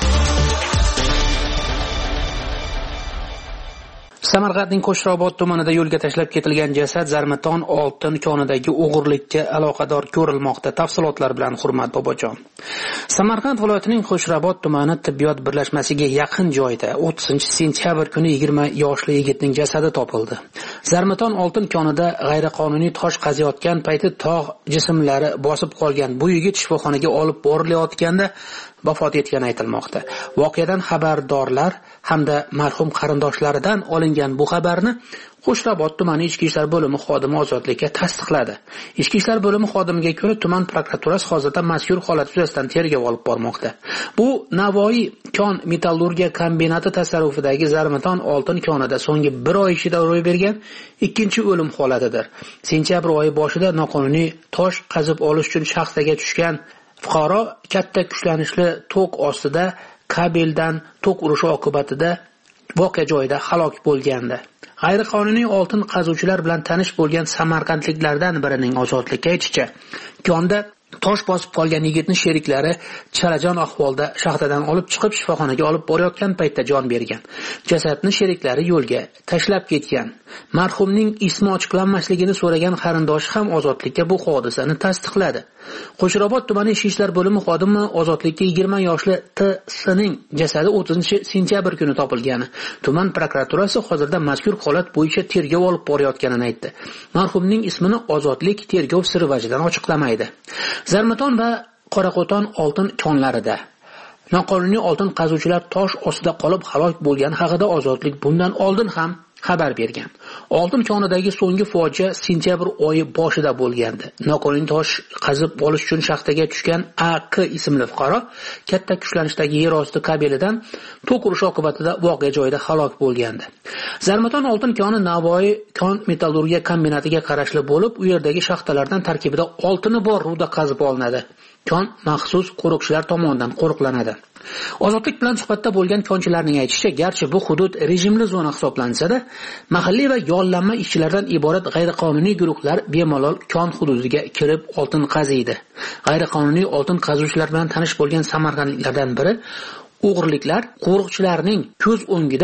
Samarqandning Qo'shrobod tumanida yo'lga tashlab ketilgan jasad Zarmaton oltin konidagi o'g'irlikka aloqador ko'rilmoqda. Tafsilotlar bilan Hurmat Bobojon. Samarqand viloyatining Qo'shrobod tumani tibbiyot birlashmasiga yaqin joyda 30-sentyabr kuni 20 yoshli yigitning jasadi topildi. Zarmaton oltin konida g'ayriqonuniy tosh qaziyotgan payti tog' jismlari bosib qolgan bu yigit shifoxonaga olib borilayotganda vafot etgani aytilmoqda. Voqeadan xabardorlar hamda marhum qarindoshlaridan olingan bu xabarni Qo'shrobod tumani ichki ishlar bo'limi xodimi Ozodlikka tasdiqladi. Ichki ishlar bo'limi xodimiga ko'ra, tuman prokuraturasi hozirda mazkur holat yuzasidan tergov olib bormoqda. Bu Navoiy kon metallurgiya kombinati tasarrufidagi Zarmaton oltin konida so'nggi 1 oy ichida ro'y bergan ikkinchi o'lim holatidir. Sentyabr oyi boshida noqonuniy tosh qazib olish uchun shaxtaga tushgan fuqaro katta kuchlanishli tok ostida kabeldan tok urishi oqibatida voqea joyida halok bo'lgandi. G'ayriqonuniy oltin qazuvchilar bilan tanish bo'lgan samarqandliklardan birining Ozodlikka aytishicha, konda tosh bosib qolgan yigitning sheriklari chalajon ahvolda shaxtadan olib chiqib shifoxonaga olib borayotgan paytda jon bergan. Jasadni sheriklari yo'lga tashlab ketgan. Marhumning ismi ochiqlanmasligini so'ragan qarindoshi ham Ozodlikka bu hodisani tasdiqladi. Qo'shrobod tumani ichki ishlar bo'limi xodimi Ozodlikka 20 yoshli T.S.ning jasadi 30-sentyabr kuni topilgani. Tuman prokuraturasi hozirda mazkur holat bo'yicha tergov olib borayotganini aytdi. Marhumning ismini Ozodlik tergov siri vajidan ochiqlamaydi. Zarmaton va Qoraqo'ton oltin konlarida noqonuniy oltin qazuvchilar tosh ostida qolib halok bo'lgan haqida Ozodlik bundan oldin ham xabar bergan. Oltin konidagi so'nggi fojia sentyabr oyi boshida bo'lgandi. Noqonuniy tosh qazib olish uchun shaxtaga tushgan A.Q. ismli fuqaro katta kuchlanishdagi yer osti kabelidan tok urishi oqibatida voqea joyida halok bo'lgandi. Zarmaton oltin koni Navoiy kon metallurgiya kombinatiga qarashli bo'lib, u yerdagi shaxtalardan tarkibida oltini bor ruda qazib olinadi. Kon maxsus qo'riqchilar tomonidan qo'riqlanadi. Ozodlik bilan suhbatda bo'lgan konchilarning aytishicha, garchi bu hudud rejimli zona hisoblansa-da, mahalliy va yollanma ishchilardan iborat g'ayriqonuniy guruhlar bemalol kon hududiga kirib oltin qaziydi. G'ayriqonuniy oltin qazuvchilar bilan tanish bo'lgan samarqandliklardan biri o'g'irliklar qo'riqchilarning ko'z o'ngida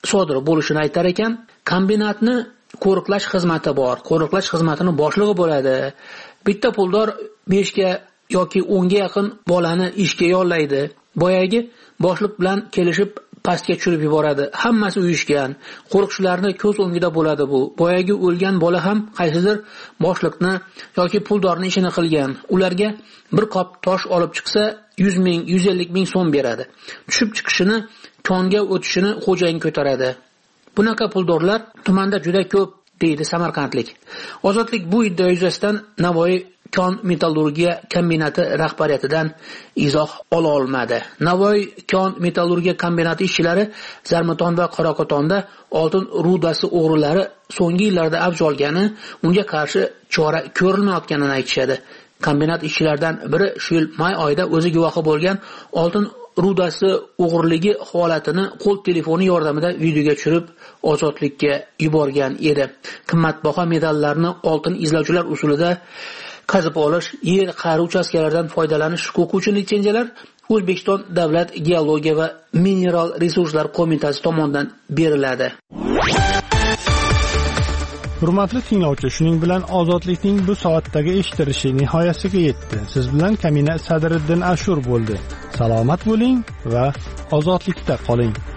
sodir bo'lishini aytar ekan. Kombinatni qo'riqlash xizmati bor. Qo'riqlash xizmatining boshlig'i bo'ladi. Bitta puldor 5 ga yoki 10 ga yaqin bolani ishga yollaydi. Boyagi boshliq bilan kelishib pastga tushirib yuboradi. Hammasi uyushgan. Qo'riqchilarni ko'z o'ngida bo'ladi bu. Boyagi o'lgan bola ham qaysidir boshliqni yoki puldorning ishini qilgan. Ularga bir qop tosh olib chiqsa 100 ming, 150 ming so'm beradi. Tushib chiqishini, konga o'tishini xo'jayin ko'taradi. Bunaqa puldorlar tumanda juda ko'p, deydi samarqandlik. Ozodlik bu iddia yuzasidan Navoiy kon metallurgiya kombinati rahbariyatidan izoh ola olmadi. Navoiy kon metallurgiya kombinati ishchilari Zarmaton va Qorakotonda oltin rudasi o'g'rilari so'nggi yillarda avj olgani, unga qarshi chora ko'rilmayotganini aytishadi. Kombinat ishchilaridan biri shu yil may oyida o'zi guvohi bo'lgan oltin rudasi o'g'irligi holatini qo'l telefoni yordamida videoga tushirib Ozodlikka yuborgan edi. Qimmatbaho metallarni oltin izlovchilar usulida qazib olish, yer qa'ri uchastkalaridan foydalanish huquqi uchun litsenziyalar O'zbekiston Davlat geologiya va mineral resurslar qo'mitasi tomonidan beriladi. Hurmatli tinglovchi, shuning bilan Ozodlikning bu soatdagi eshittirishi nihoyasiga yetdi. Siz bilan Kamina Sadriddin Ashur bo'ldi. Salomat bo'ling va ozodlikda qoling.